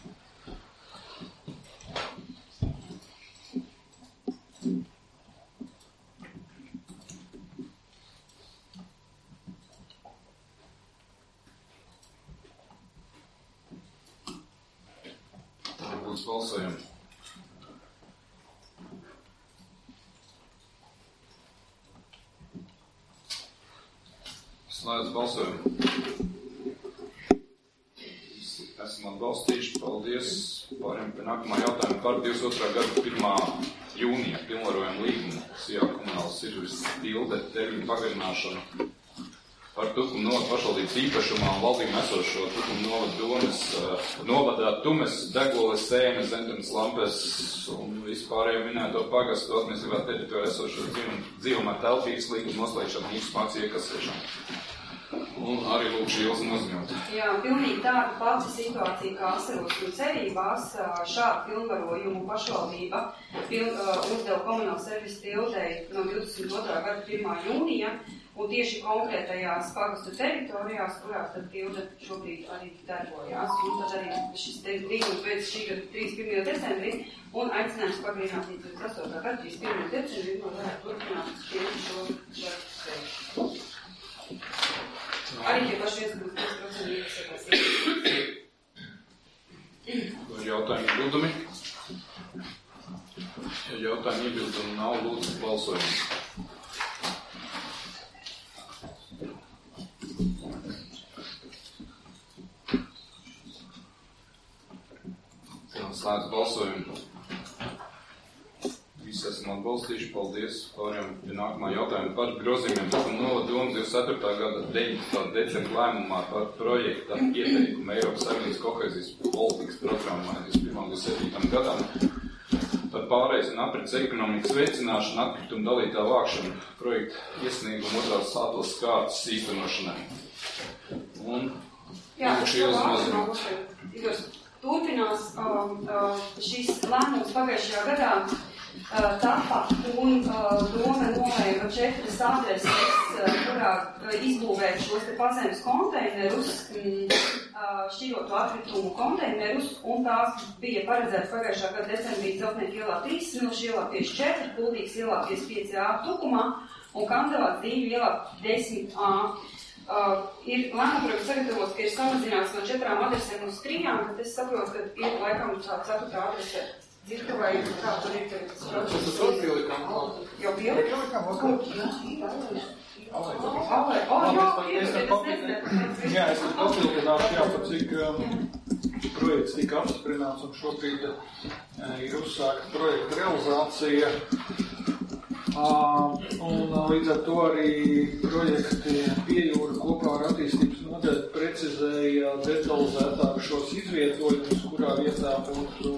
S1: Būs balsojumi. Slēdz balsojumu. Esam atbalstījuši. Paldies. Pārējām pie nākamā jautājuma par divdesmit otrā gada pirmā jūnija pilnvarojumu līgumu Sijā komunālas sižuris tilde termiņu pagarināšanu par Tukumu novadu pašvaldības īpašumā un valdību esošo Tukumu novadu domas, uh, novadā Tumes, Degoles, Sēmes, Zentenes, Lampes un vispārējo minēto pagastu administratīvā teritorijā esošo dzīvumā telpības līgumu noslēgšanu, informāciju iekasēšanu. Un arī lūkšu Ilzi noziņot.
S2: Jā, pilnīgi tāda pati situācija kā Asaros un Cerībās. Šādu pilnvarojumu pašvaldība pil, uh, uzdeva komunāla servisa tildei no divdesmit otrā gada pirmā jūnija. Un tieši konkrētajās pagastu teritorijās, kurās tad tilde šobrīd arī darbojās. Un tad arī šis līgums pēc šī gada trīsdesmit pirmā decembrī un aicinājums pagarināt līdz divdesmit astotā gada trīsdesmit pirmā decembrī, no varētu turpināt tieši šo darbu. Arī tie paši viens komats pieci procenti iekasētās.
S1: Vai jautājumi iebildumi? Ja jautājumi iebildumi nav, lūdzu balsojums. Slēdz balsojumu. Visi esam atbalstījuši. Paldies. Pārējām pie nākamā jautājuma par grozījumiem Tukumu novadu domu divdesmit ceturtā gada deviņpadsmitā decembra lēmumā par projekta ieteikumu Eiropas Savienības kohēzijas politikas programmā divdesmit pirmā līdz divdesmit septītā gadam par pārējais un aprits ekonomikas veicināšanu, atkritumu dalītā vākšanu projekta iesniegumu otrās atlases kārtas īstenošanai. Un
S2: Jā,
S1: lūkšu Ilzi noziņot.
S2: Turpinās uh, uh, šis lēmums pagājušajā gadā uh, tapa un uh, doma nolēma četras adreses, uh, kurā uh, izbūvēt šos te pazemes konteinerus, um, uh, šķirotu atkritumu konteinerus, un tās bija paredzētas pagājušā gada decembrī Celtnieku ielā trīs, Smilšu ielā piecdesmit četri, Kuldīgas ielā piecdesmit pieci A Tukumā un Kandavās Dīļu ielā desmit A. Uh, ir lēmumprojekts sagatavots, ka ir samazināts no četrām adresēm uz trijām, tad es saprotu, ka ir laikam tā ceturtā adrese dzirka vai kā tur ir tas process.
S6: Tas vēl pielikām.
S2: Jau pielikām? Kur? Alē, o, jā, pielikām.
S6: Jā, es esmu papildināt, jā, par cik um, projekts tika apstiprināts un šobrīd uh, ir uzsākta projekta realizācija. Uh, un uh, līdz ar to arī projekti Piejūra kopā ar attīstības nodaļu precizēja detalizētāk šos izvietojumus, kurā vietā būtu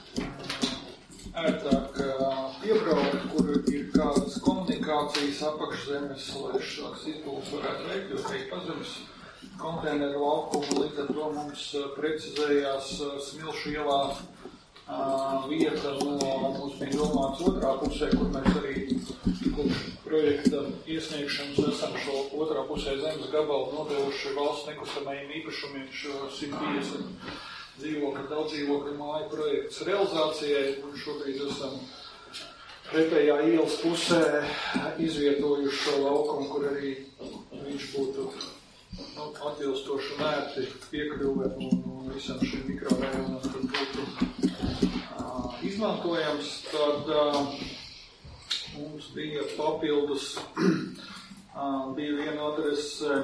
S6: ērtāk uh, piebraukt, kur ir kādas komunikācijas apakšzemes, lai šāds izbūves varētu veikt, jo teikt pazemes konteineru laukumu. Līdz ar to mums uh, precizējās uh, Smilšu ielā Uh, vieta no mums bija domāts otrā pusē, kur mēs arī kopš projekta iesniegšanas esam šo otrā pusē zemes gabalu nodevuši valsts nekustamajiem īpašumiem šo simt piecdesmit dzīvokļu, daudz dzīvokļu māju projekts realizācijai, un šobrīd esam pretējā ielas pusē izvietojuši šo laukumu, kur arī viņš būtu nu, atbilstoši un ērti piekļuve un, un visam šim mikrorajonam, tad būtu uh, izmantojams. Tad uh, mums bija papildus, uh, bija viena adrese,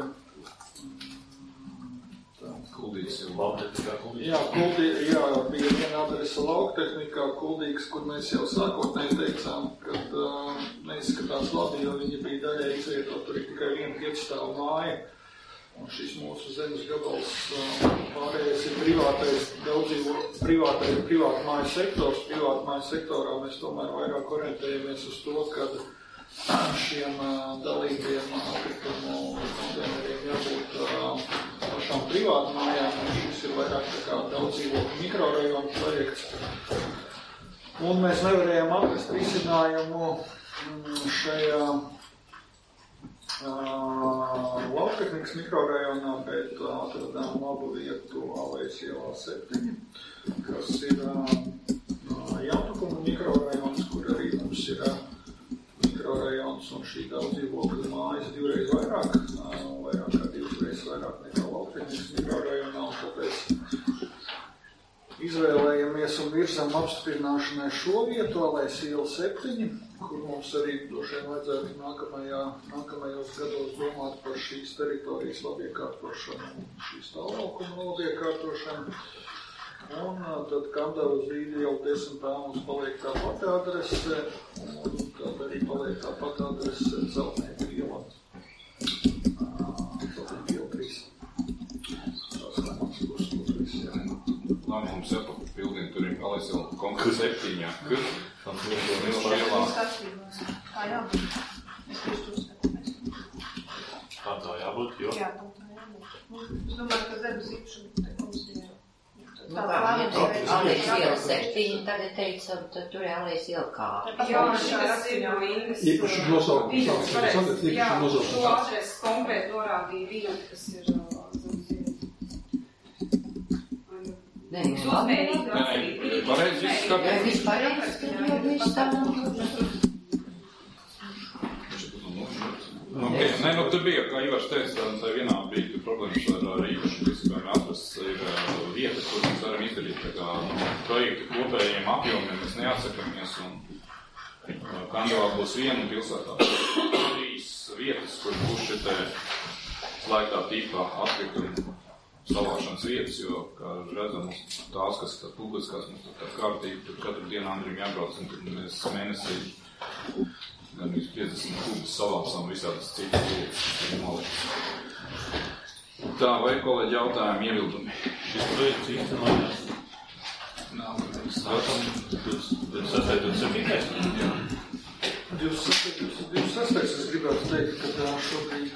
S1: Kuldīgas ir
S6: lauktehnikā. Jā, Kuldī, jā, bija viena adrese lauktehnikā, Kuldīgas, kur mēs jau sākotnēji teicām, ka uh, neizskatās labi, jo viņi bija daļai izvietot, tur ir tikai viena piecstāvu māja. Un šis mūsu zemes gabals pārējais ir privātais, daudzīvo privātais, privāta māju sektors. Privāta māju sektorā mēs tomēr vairāk orientējamies uz to, ka šiem dalīgiem atkritumu privātu mājām, un šis ir vairāk tā kā daudz dzīvokļu mikrorajonu projekts. Un mēs nevarējām atrast risinājumu šajā uh, Laukatnikas mikrorajonā, bet uh, atradām labu vietu Alejas ielā septiņi, kas ir uh, Jauntukuma mikrorajons, kur arī mums ir uh, mikrorajons un šī daudz dzīvokļu mājas divreiz vairāk, uh, vairāk kā divreiz vairāk nekā Laukatnikas mikrorajonā, un tāpēc izvēlējamies un virzam apstiprināšanai šo vietu, Alejas iela septiņi, kur mums arī droši vien vajadzētu nākamajā, nākamajos gados domāt par šīs teritorijas labiekārtošanu un šīs tālākuma labiekārtošanu. Un tad Kandavas Zīļa jau desmit A mums paliek tā pati adrese, un tad arī paliek tā pati adrese Zeltnieku iela. Zeltnieku iela trīs. Tās lēmums būs trīs, jā.
S1: Lai mums jāpapildina, tur ir Alejas iela konkrēti septiņā. Kur? Tam ir to lielā ielā.
S9: Kā jābūt? Es tieši uzskatu.
S5: Kā tā jābūt, jo?
S9: Jā, tā tā jābūt. Es domāju, ka zemes īpašuma te konstitūcija.
S7: Nu, kā viņi Alejas iela septiņi, tagad teica, tad tur ir Alejas iela kā.
S2: Jā, šitas ir no Ingas.
S8: Īpaši nosaukums, tāds ir sagat, īpaši nosaukums.
S2: Jā, šo adresi konkrēti norādīja Vīna, kas ir zemes iela.
S7: Nē, nē,
S1: nē, pareizi viss skatīt.
S7: Jā, viss pareizi, tad jau viss tā nav.
S1: Okay. Nē, nu tur bija, kā Ivars teica, tā vienā bija problēmas ar, ar īpašu riskām atrast ir uh, vieta, kur mēs varam izdarīt tā kā nu, projektu kopējiem apjomiem, mēs neatsakamies un uh, Kandavā būs viena pilsētā. Trīs vietas, kur būs šitē slēgtā tīpā atkrituma savāšanas vietas, jo, kā redzam, tās, kas tā publiskās, mums tā kārtīgi, tur katru dienu Andrim jābrauc, un tur mēs mēnesī gan mēs piecdesmit kubus savāpsam visādas citas lietas, kas ir noliktas. Tā, vai kolēģi jautājumi, iebildumi?
S5: Šis projekts īstenojās.
S1: Nav, mēs
S5: Tātad, divdesmit sestais un septītais.
S1: Jā.
S6: divdesmit sestais es gribētu teikt, ka tā šobrīd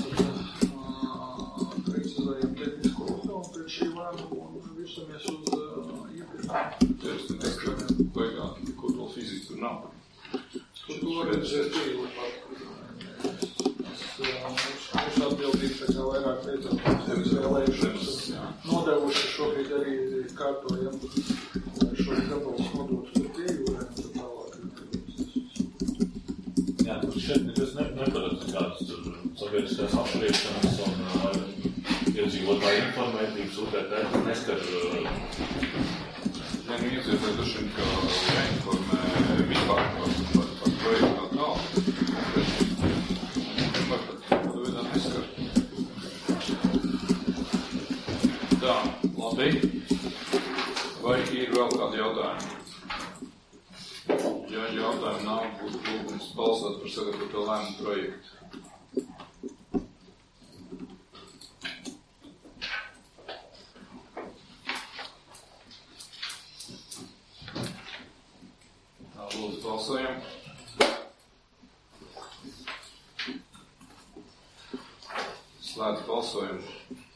S6: precizējam tehnisko uzdevumu pēc šī lēmuma un virsamies uz iepirkumu.
S1: Tieši, tad es gribētu baigāt, ko to fizika tur nav.
S6: Tur to organizēs brīvot. Mums atbildības tā kā vairāk teicam, mēs vēlējušies nodevuši šobrīd arī kārtojam, lai šobrīd gabalus nodotu tur piejūrē un tad tālāk.
S5: Jā, tur šeit nekas ne, neparedz kādas tur sabiedriskās apspriešanas un iedzīvotāju informētības U T T neskar.
S1: Ja, nu iedzīvotāji dušiem, ka jāinformē vispār par, par, par projektu kā tālu. Tādu veidā neskar. Tā, labi. Vai ir vēl kādi jautājumi? Ja jautājumi nav, būtu lūgums balsot par sagatavoto lēmumu projektu. Lūdzu, balsojam. Slēdz balsojumu.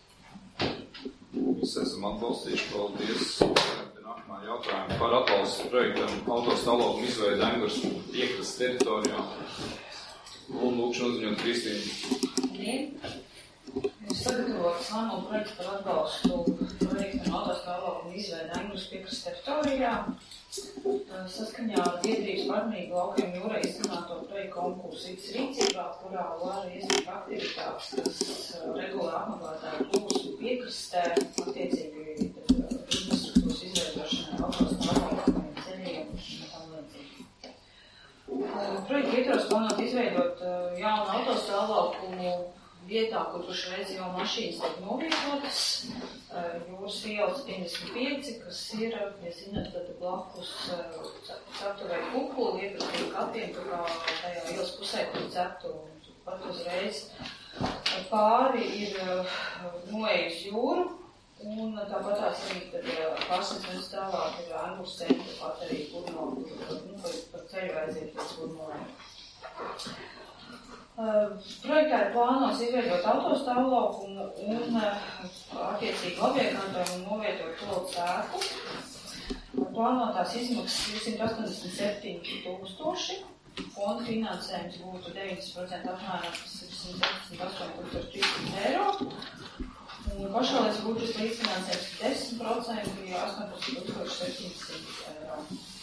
S1: Visi esam atbalstījuši. Paldies. Nākamā jautājuma par atbalstu projektam autostāvokļu izveidi Engurs piekrastes teritorijā. Un lūkšu uzziņot Kristīnu.
S4: Mēs sagatavot lēmumu projektu par atbalstu projektam autostāvokļu izveidi Engurs piekrastes teritorijā. Saskaņā ar biedrības partnerību Laukiem jūrai izstrādāto projektu konkursu X rīcībā, kurā var iesniegt aktivitātes, kas regulē apmeklētāju plūsmu piekrastē, attiecīgi infrastruktūras izveidošanai, autostāvokļiem, ceļiem un tam līdzīgi. Projekta ietvaros plānot izveidot jaunu autostāvokļu vietā, kur pašreiz jau mašīnas tiek novietotas, jūras ielas piecdesmit pieci, kas ir, ja zināt, tad blakus ceptuvei kukuli, iepratīgi katiem, tā kā tajā ielas pusē, kur ceptu, un pat uzreiz pāri ir noejas jūru, un tāpatās arī tad pārsnes mēs tālāk ir Engurs centra pat arī Kurno, nu, par ceļu aiziet pēc Kurno.
S3: Projektā ir plānots izveidot autostāvlaukumu un attiecīgi objektam un novietot tolts ēku. Plānotās izmaksas divsimt astoņdesmit septiņi tūkstoši, fonda finansējums būtu deviņdesmit procenti apmēram septiņsimt septiņdesmit astoņi tūkstoši trīssimt eiro. Un pašvaldības budžets līdzfinansējums desmit procenti, astoņpadsmit tūkstoši septiņsimt eiro.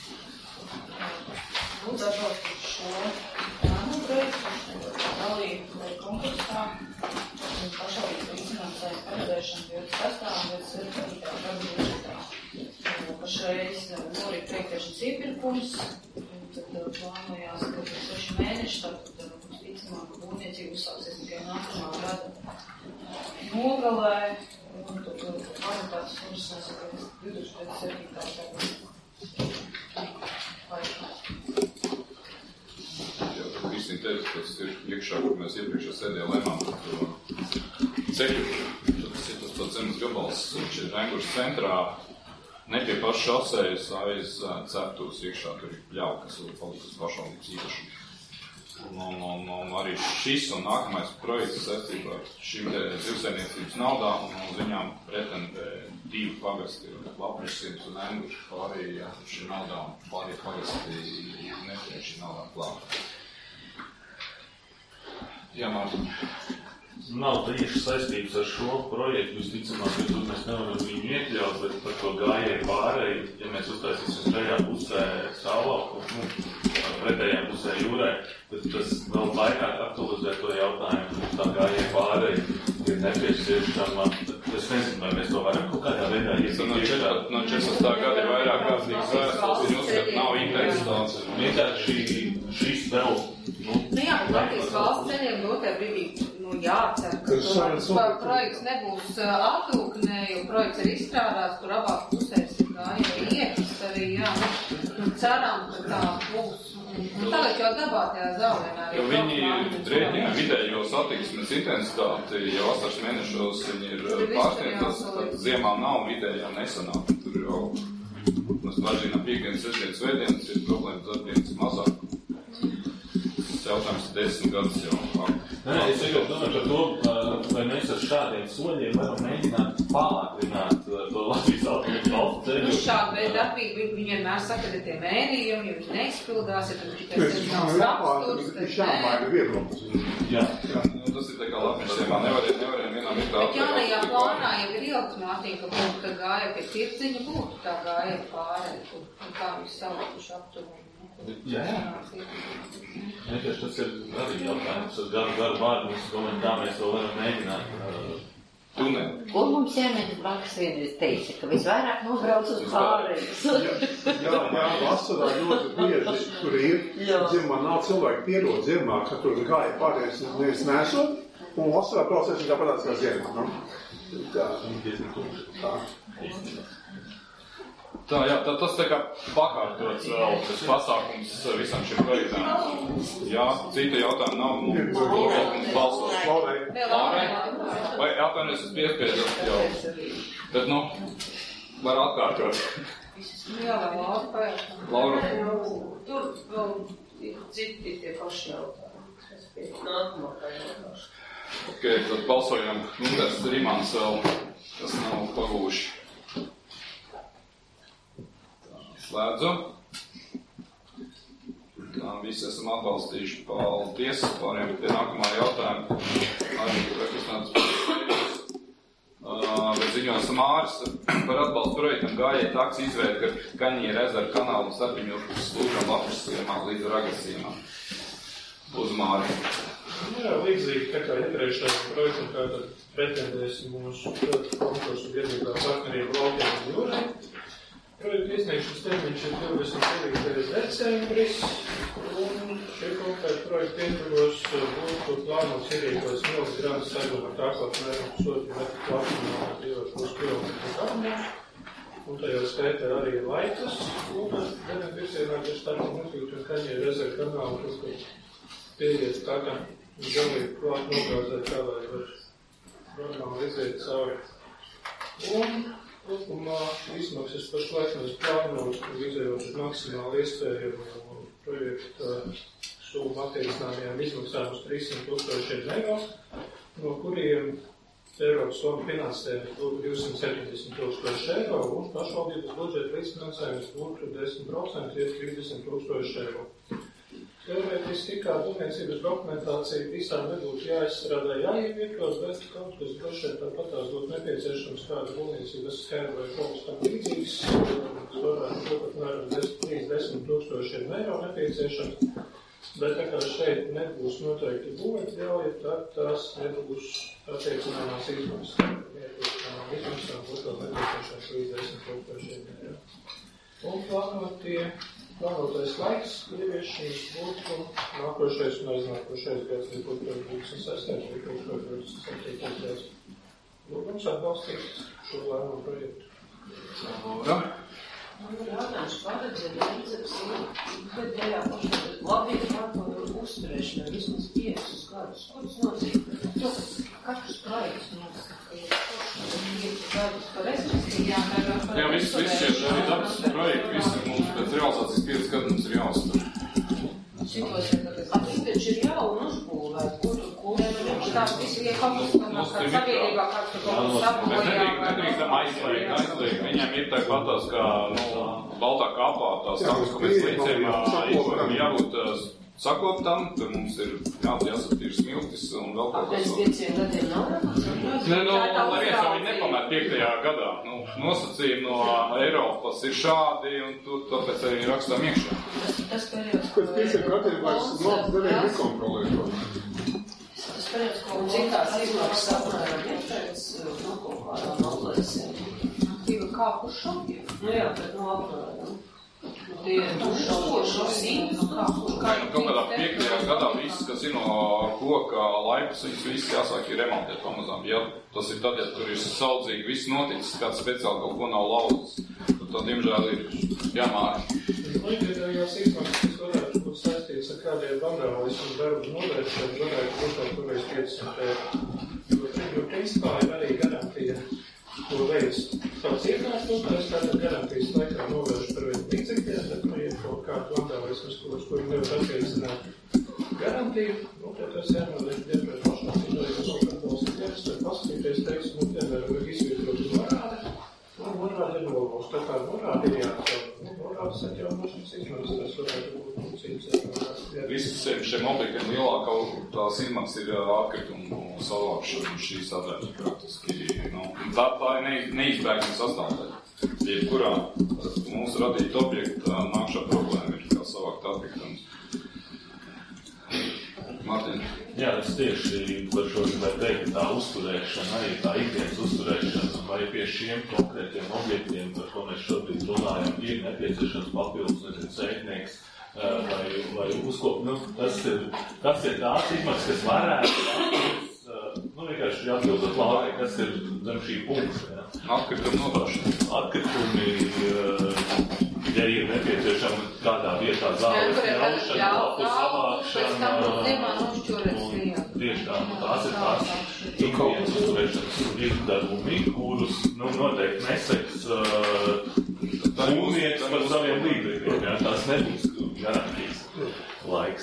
S3: Lūdzu atbalstīt šo plānu projektu, dalību vai konkursā, un pašvaldības līdzfinansējuma paredzēšanu divdesmit astoņi un divdesmit septiņi gadu budžetā. Pašreiz norit projektēšanas iepirkums, tad plānojās, ka pēc seši mēneši, tad visticamāk būvniecība uzsāksies tikai nākamā gada nogalē, un tad kvalitātes uzsāks pēc divdesmit septītā gada.
S1: Jā, tad Kristīna teica, ka tas ir iekšā, kur mēs iepriekšā sēdē lēmām par to ceļu. Tas ir tas pats zemes gabals, viņš ir Rengurs centrā, ne pie paša šosejas aiz ceptūs iekšā, tur ir pļauka, kas ir palīdzas pašvaldības īpašums. Un, un, un, un arī šis un nākamais projekts saistībā ar šīm zivsaimniecības naudām, un uz viņām pretendē divi pagasti, Lapnesības un Engurs, pārējie šīm naudām, pārējie pagasti netiek šīm naudām klāt. Jā, Mārtiņ.
S5: Nav tieši saistības ar šo projektu, visticamāk, ka tur mēs nevaram viņu iekļaut, bet par to gājēju pārēju, ja mēs uztaisīsim šajā pusē stāvlauku, nu, pretējā pusē jūrē, tad tas vēl vairāk aktualizē to jautājumu, tā gājēju pārēju ir nepieciešama. Es nezinu, vai mēs to varam kaut kādā veidā iesākt.
S1: No četrdesmitā gada ir vairāk kārtīgas vēstules, viņi uzskat, nav intensitātes.
S5: Vienkārši šis vēl, nu...
S4: Nu jā, bet Latvijas valsts ceļiem dotē brīdī, nu jācer, ka tur projekts nebūs atūknē, jo projekts ir izstrādāts, kur abās pusēs ir gājēji ietas arī, jā. Nu, ceram, ka tā būs. Un tagad jau dabātajā zaudēnā arī.
S1: Jo viņi rēķina vidējo satiksmes intensitāti, jau vasaras mēnešos viņi ir pārsniegtas, tad ziemā nav vidējā nesanāk. Tur jau, mēs pāržīnām piekdienas, sestdienas, svētdienas, ir problēmas atdienas mazāk. Tas jautājums ir desmit gadus jau.
S5: Nē, es vienkārši domāju par to, vai mēs ar šādiem soļiem varam mēģināt pātrināt to Latvijas autonomijas valsts ceļu.
S4: Nu šādi veidi darbīgi viņi vienmēr saka, ka tie mērījumi, ja viņi neizpildās, ja tad tikai sezonās apsturs, tad nē.
S5: Jā.
S1: Tas ir tā kā Lapnesībā, nevarēja, nevarēja vienā vietā.
S4: Bet jaunajā plānā jau ir ielikts, Mārtiņ, ka būtu, kad gāja pie Tirciņa, būtu tā gāja pārē, un kā viņi salikuši aptuveni.
S5: Jā, jā. Vienkārši tas ir arī jautājums ar garu, garu vārdu, mēs domājam, kā mēs to varam mēģināt.
S1: Tuneli.
S7: Ko mums jāmēģina Bankas vienreiz teica, ka visvairāk nobrauc uz pārējus.
S8: Jā, jā, vasarā ļoti bieži tur ir. Ziemā nav cilvēki pierod ziemā, ka tur gāja pārējus nevis nesot, un vasarā procesi tāpatās kā ziemā. No? Tā, tā.
S1: Tā, jā, tā, tas tā kā pakārtots vēl tas pasākums visam šim projektām. Jā, cita jautājuma nav, nu, mums balsot.
S8: Laurai.
S1: Laurai? Vai atvainojies, es piespiedu jau? Tad, nu, var atkārtot.
S4: Jā, vai Laura pajautāja?
S1: Laura.
S2: Tur vēl ir citi tie paši jautājumi. Es pie nākamā pajautāšu.
S1: Ok, tad balsojam. Nunders Rimans vēl, kas nav pagūši. Slēdzu. Tā, visi esam atbalstījuši. Paldies. Pārējām pie nākamā jautājuma. Arī reprezentants pārējums. Uh, bet ziņos Māris par atbalstu projektam gājēja taks izveida, ka Kaņģija ezera kanālu starpiņu slūžam Lapus ciemā līdz Ragas ciemā. Uz Māri.
S10: Jā, līdzīgi tā kā iepriekšējā projektam, kā tad pretendēsim mūsu konkursu biedrībā partnerību laukiem un jūrai. Projekta iesniegšanas termiņš ir divdesmit devītais decembris, un šie konkrēti projekti ietvaros būtu plānots ierīkos milzi grāmas saiguma tāklāt mēram pusotru metru plašumā divas pus kilometru garumā, un tajā skaitā arī Laitas, un vienam virsienā pēc tādu notītu un Kaņģija ezera kanālu, kur kur pieiet tagad un galīgi klāt nogāzēt tā, lai var normāli iziet cauri. Un Lūkumā izmaksas pašlaik mēs plānojam, izējot uz maksimāli iespējamu projekta summu attiecināmajām izmaksām uz trīssimt tūkstošiem eiro, no kuriem Eiropas fonda finansējums būtu divsimt septiņdesmit tūkstoši eiro un pašvaldības budžeta līdzfinansējums būtu desmit procenti, jeb trīsdesmit tūkstoši eiro. Teorētiski kā būvniecības dokumentācija visām nebūtu jāizstrādā jāievietos, bet kaut kas droši vien tāpat tās būtu nepieciešams kāda būvniecības schēma vai kaut kas tam līdzīgs, kas varētu būt apmēram trīsdesmit tūkstošiem eiro nepieciešams, bet tā kā šeit nebūs noteikti būvniecība, tad tās nebūs attiecināmās izmaksas. Attiecināmām izmaksām būtu nepieciešams trīsdesmit tūkstošiem eiro. Un plānotie Plānotais laiks ieviešanas būtu nākošais un aiznākošais gads līdz divtūkstoš divdesmit sestais līdz divtūkstoš divdesmit septītais gads. Lūgums atbalstīt šo lēmumu projektu.
S1: Laura?
S11: Man ir jautājums paredzēt līdzekļus pēdējā pašā labīgi pārpāru uzturēšanai vismaz piecus gadus. Ko tas nozīmē? To, katrs projekts mums ir piecus gadus par respektīvām.
S1: Jā, viss, viss šie arī dabas projekti, visi mums pēc realizācijas piecas gadu mums ir jāuztur.
S11: Šitos ir tagad. Atpēc ir jauna uzbūvēt, kur tur kūrē.
S2: Tās visi ir kaut kas, kā sabiedrībā, kāds tur kaut kas sabojā.
S1: Nedrīkstam aizliegt, aizliegt. Viņiem ir tāpat tās, kā, nu, baltā kāpā, tās tāpas, ko mēs liecējām, jābūt sakoptam, tur mums ir jāsatīr smiltis un vēl kaut kas.
S11: Pēc pieciem gadiem nav?
S1: Ne, nu, lai viens jau viņi nepamēt piektajā gadā. Nu, nosacījumi no Eiropas ir šādi, un tu tāpēc arī rakstām iekšā.
S11: Tas periods,
S8: Pēc pieciem gadiem vairs labs deviem nekontrolēt.
S11: Tas periods, ko citās izmaksas apmēram iespējas, nu, kaut kādā nolēsiem.
S2: Divi kāpuši?
S11: Nu jā, bet no apmēram. Tie ir tūkstoši, simts, nu kāpuši.
S1: Nē, nu, kaut kādā piektajā gadā viss, kas ir no koka laikas, viņas viss jāsāk ir remontēt pamazām. Ja tas ir tad, ja tur ir saudzīgi, viss noticis, kāds speciāli kaut ko nav laudzis, tad, tad diemžēl, ir jāmāra.
S10: Līdzētājās izmaksas, kas varētu būt saistīts ar kādiem vandālismu darbu novēršanu, varētu būt kaut kurreiz piecsimt eiro. Jo principā ir arī garantija, ko veids tāds ienākums, tātad garantijas laikā novērš par veidu līdzekļiem, bet nu, ja kaut kādu vandālismus, kurus, kuri nevar attiecināt garantiju, nu, tad tas jānodēļ diezgan pašās, ja arī kaut kādā valsts ģeras, vai paskatīties, teiks, nu, piemēram, vajag izvietot uz norādi, un norādi ir novalsts. Tā kā norādi ir jāatcauj, nu, norādes atjaunošanas izmaksas, tas varētu būt cīņas.
S1: Visas šiem objektiem lielākā tās izmaksas ir atkritumu savākšana un šī sadarbība praktiski. Nu, tā, tā ir neiz, neizbēgama sastāvdaļa. Jebkurā mūsu radīta objekta nākšā problēma ir kā savākt atkritumus. Mārtiņ.
S5: Jā, es tieši par šo gribētu teikt, tā uzturēšana, arī tā ikdienas uzturēšana, vai pie šiem konkrētiem objektiem, par ko mēs šobrīd runājam, ir nepieciešams papildus, nezinu, sētnieks, vai, vai uzkop, nu, tas ir, tas ir tās izmaksas, kas varētu, nu, vienkārši atbildot Laurai, kas ir zem šī punkta, jā.
S1: Atkritumi novēršana.
S5: Atkritumi, ja ir nepieciešama kādā vietā zāles ļaušana, lapu savākšana, tieši tā, tās ir tās ikdienas uzturēšanas izdevumi, kurus, nu, noteikti neseks būvnieks par saviem līdzekļiem, jā, tās nebūs garantijas laiks.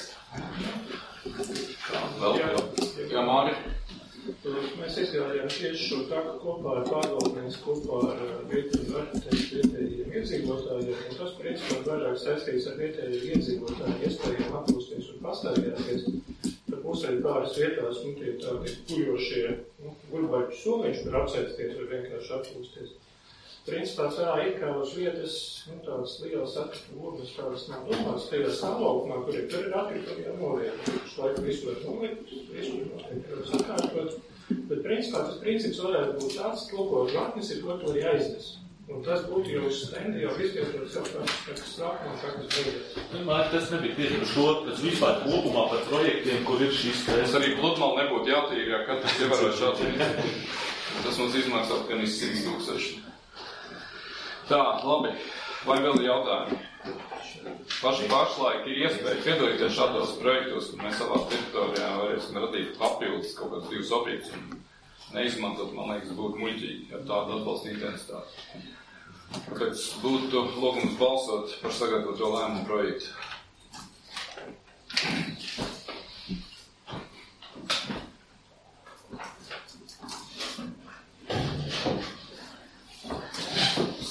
S1: Vēl, jā, jā, Māri?
S10: Mēs izgājām tieši šo taku kopā ar pārvaldnieks, kopā ar vietējiem arhitektu, vietējiem iedzīvotājiem, un tas principā vairāk saistīts ar vietējiem iedzīvotājiem, iespējām atpūsties un pastāvjāties. Tad būs arī pāris vietās, nu, tie tādi kuļošie, nu, guļbaļu soliņš, kur apsēsties vai vienkārši atpūsties. Principā tā ir kā uz vietas, nu, tādas lielas atkritumu urnas, tādas nav domātas tajā stāvokmā, kur ir, tur ir atkritumi jānoliek. Šlaik visu var noliekt, visu noteikti var sakārtot. Bet principā tas princips varētu būt tāds, to, ko žaknis ir, to to arī aiznes. Un tas būtu jau uz stendi, jau izpietot jautājums, kas sākumā, kas beidzas.
S5: Vienmēr tas nebija tieši par šo, tas vispār kopumā par projektiem, kur ir šis tēs.
S1: Tas arī pludmali nebūtu jātīri, ja katrs ievarot šāds. Tas mums izmaksā gan iz simts tūkstoši. Tā, labi. Vai vēl ir jautājumi? Paši pašlaik ir iespēja piedalīties šādos projektos, kur mēs savā teritorijā varēsim radīt papildus kaut kādus divus objektus un neizmantot, man liekas, būtu muļķīgi ar tādu atbalstu intensitāti. Tāpēc būtu lūgums balsot par sagatavoto lēmumu projektu.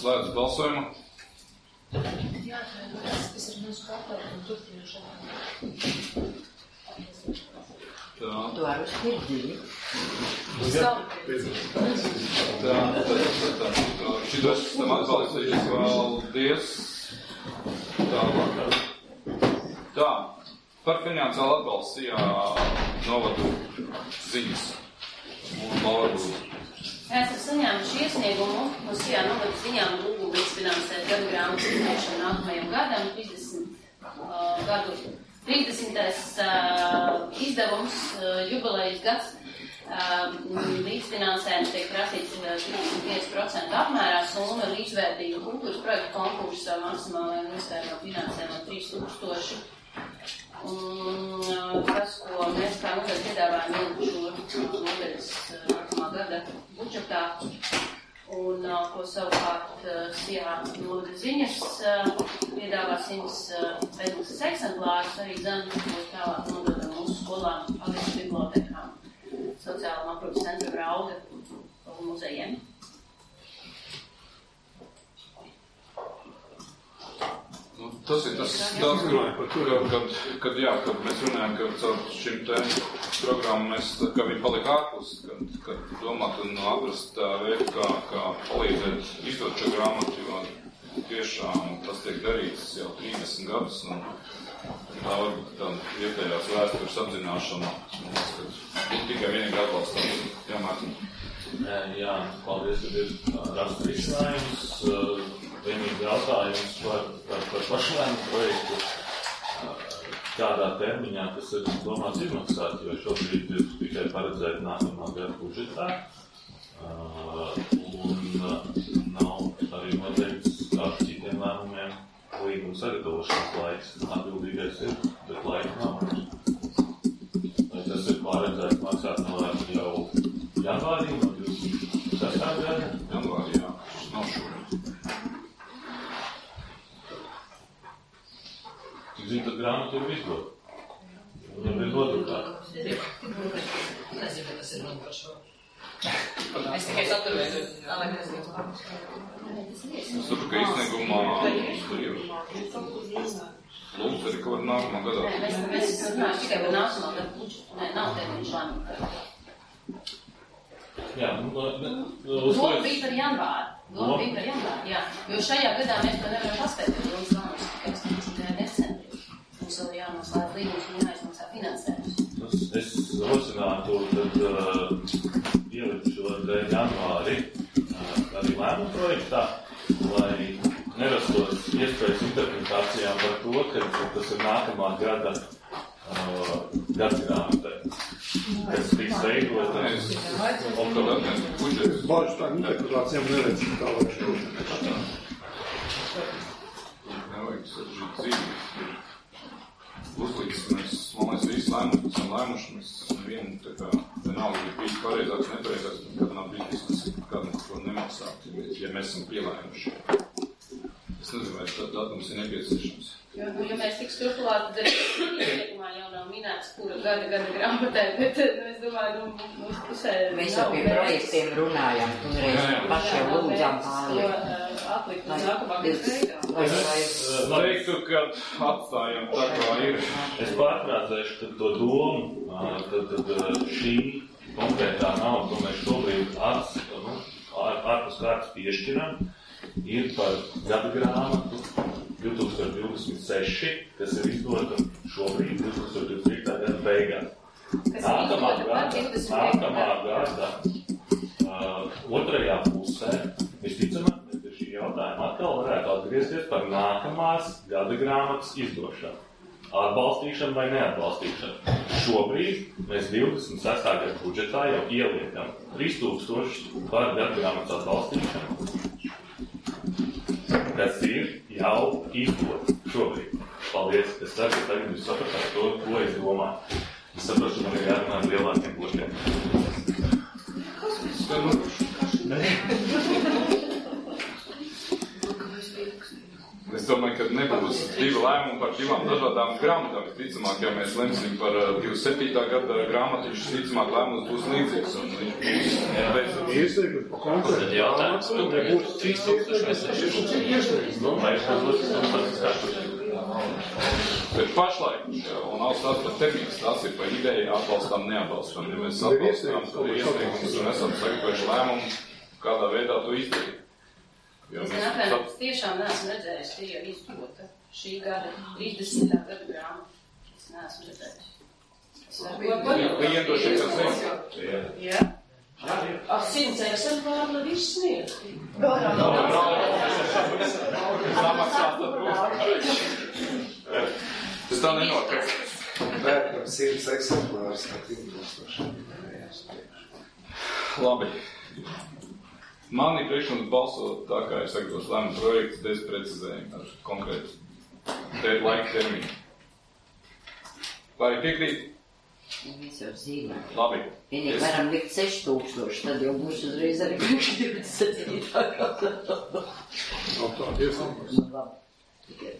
S1: slēdz balsojumu.
S11: Jā, tas ir mūsu pārtaukt un turpināšana.
S1: Tā.
S7: Tu ar uzskirdīju.
S1: Tā, tad, tad, tad, šitos tam atbalstījuši paldies. Tālāk. Tā, par finansiālu atbalstu jā, novadu ziņas. Un Laura.
S12: Esam saņēmuši iesniegumu no Sijā novadu ziņām lūgumu līdzfinansēt gadu grāmatu izdevšanu nākamajam gadam, trīsdesmit uh, gadu. trīsdesmitais uh, izdevums, uh, jubilejas gads, uh, līdzfinansējums tiek prasīts uh, trīsdesmit pieci procenti apmērā, summa līdzvērtīgu kultūras projektu konkursa maksimālajiem iespējamā finansējumam trīs tūkstoši. Un tas, ko mēs kā nodaļa piedāvājam ielikt šo nodaļas nākamā gada budžetā, un ko savukārt Sijā nodaļa ziņas piedāvā simts bezmaksas eksemplārus, arī zem, ko tālāk nododam mūsu skolām, agrīnas bibliotekām, sociālām aprūpas centra Rauga un muzejiem.
S1: Nu, tas ir tas daudz, kad, kad, kad, jā, kad mēs runājam, ka caur šim te programmu mēs, ka viņi palika ārpus, kad, kad domāt un atrast tā veidu, kā, kā palīdzēt izdot šo grāmatu, jo tiešām tas tiek darīts jau trīsdesmit gadus, un tā varbūt tā vietējās vēstures apzināšana, kad tikai vienīgi atbalstam, jā, Mārtiņ.
S5: Jā, paldies, ka ir raksta risinājums. Vienīgi jautājums par, par, par pašlēmu projektu, kādā termiņā tas ir domāts izmaksāt, jo šobrīd ir tikai paredzēt nākamā gada budžetā, un nav arī noteikts ar citiem lēmumiem līguma sagatavošanas laiks. Atbildīgais ir, bet laika nav. Vai tas ir paredzēts maksāt no jau janvārī, no divdesmit sestā gada?
S1: Janvārī, jā, nav šobrīd.
S5: Cik zinu, tad grāmatu ir izdot. Viņam ir nodrukāta.
S11: Nezinu, ka tas ir man par šo. Es tikai saturēju, tā lai nezinu.
S1: Es saprotu, ka izsniegumā tur jau lūgt arī, ka var nākamā gadā.
S12: Nē, mēs, mēs runājam tikai par nākamā gada budžetu. Nē, nav termiņš lēmumu.
S5: Jā, nu, nu,
S12: Doma bija par janvāru. Doma bija par janvāru, jā. Jo šajā gadā mēs to nevaram paspēt, jo Domas lēmums tikai astoņdesmitajā decembrī. Mums vēl jānoslēdz līgums un jāizmaksā finansējums.
S5: Es rosinātu tad uh, ielikt šo janvāri uh, arī lēmumu projektā, lai nerastos iespējas interpretācijām par to, ka tas ir nākamā gada uh, gadsgrāmatē. Kas tiks veidot,
S1: es kaut kādā mēs budžetu.
S8: Es bāžu tā interpretācijām neredz tā laiku.
S1: Nevajag saržīt dzīvi. Uzlīdz, mēs, man liekas, visi lēmuši, mēs esam lēmuši, mēs nevienu, tā kā, vienalga ir bijis pareizāks, nepareizāks, kad nav bijis diskusija, kādu ko nemaksāt, ja mēs esam pielēmuši. Es nezinu, vai tā datums ir nepieciešams.
S12: Jo, nu, ja mēs tik struktūrāli, tad ieteikumā jau nav minēts, kura gada gada grāmatē, bet nu, es domāju, nu, mūsu pusē
S7: mēs jau pie projektiem runājam, toreiz pašiem lūdzām pārliek.
S12: Atlikt uz nākamā gada
S5: Es
S1: teiktu, ka atstājam tā, kā ir.
S5: Es pārfrāzēšu tad to domu, tad, tad šī konkrētā nauda, ko mēs šobrīd ats, nu, ārpus kārtas piešķiram, ir par gada grāmatu divi tūkstoši divdesmit seši, kas ir izdota šobrīd divi tūkstoši divdesmit piektajā gada beigās. Nākamā gada, nākamā gada uh, otrajā pusē, visticamāk, mēs pie šī jautājuma atkal varētu atgriezties par nākamās gada grāmatas izdošanu. Atbalstīšanu vai neatbalstīšanu. Šobrīd mēs divdesmit sestā gada budžetā jau ieliekam trīs tūkstoši par gada grāmatas atbalstīšanu, kas ir jau izdot šobrīd. Paldies. Es ceru, ka tagad jūs sapratāt to, ko es domāju. Es saprotu, ka man ir jārunā ar lielākiem blokiem.
S1: Es domāju, ka nebūs divi lēmumi par divām dažādām grāmatām. Visticamāk, ja mēs lemsim par divdesmit septītā gada grāmatu, viņš visticamāk lēmums būs līdzīgs. Un viņš būs
S8: iesniegums par konkrētu grāmatu, nebūs cik iesniegums.
S1: Bet pašlaik, un nav stāsts par termīnas, tas ir pa ideju atbalstām, neatbalstām. Ja mēs atbalstām, tad ir iesniegums un esam sagatavojuši lēmumu, kādā veidā to izdarīt.
S12: Es nezinu, es tiešām neesmu redzējis, ka ir izdota šī gada trīsdesmitā gada grāmata. Es neesmu redzējis.
S1: Klientoši, kas zina.
S12: Jā.
S11: Ar simts eksemplāru nav viss sniegt.
S1: Samaksāt tad būs. Tas tā nenotiek.
S13: Pērkam simts eksemplārus, kā tīmdostoši.
S1: Labi. Mani priekšlikums balsot tā, kā es saku, tos lēmumu projektus bez precizējumu ar konkrētu te, laika termīnu. Vai piekrīt?
S7: Mēs jau zīmē.
S1: Labi.
S7: Vienīgi es... varam likt seši tūkstoši, tad jau būs uzreiz arī divdesmit septītā gada.
S8: No tā, tiesam.
S7: Labi.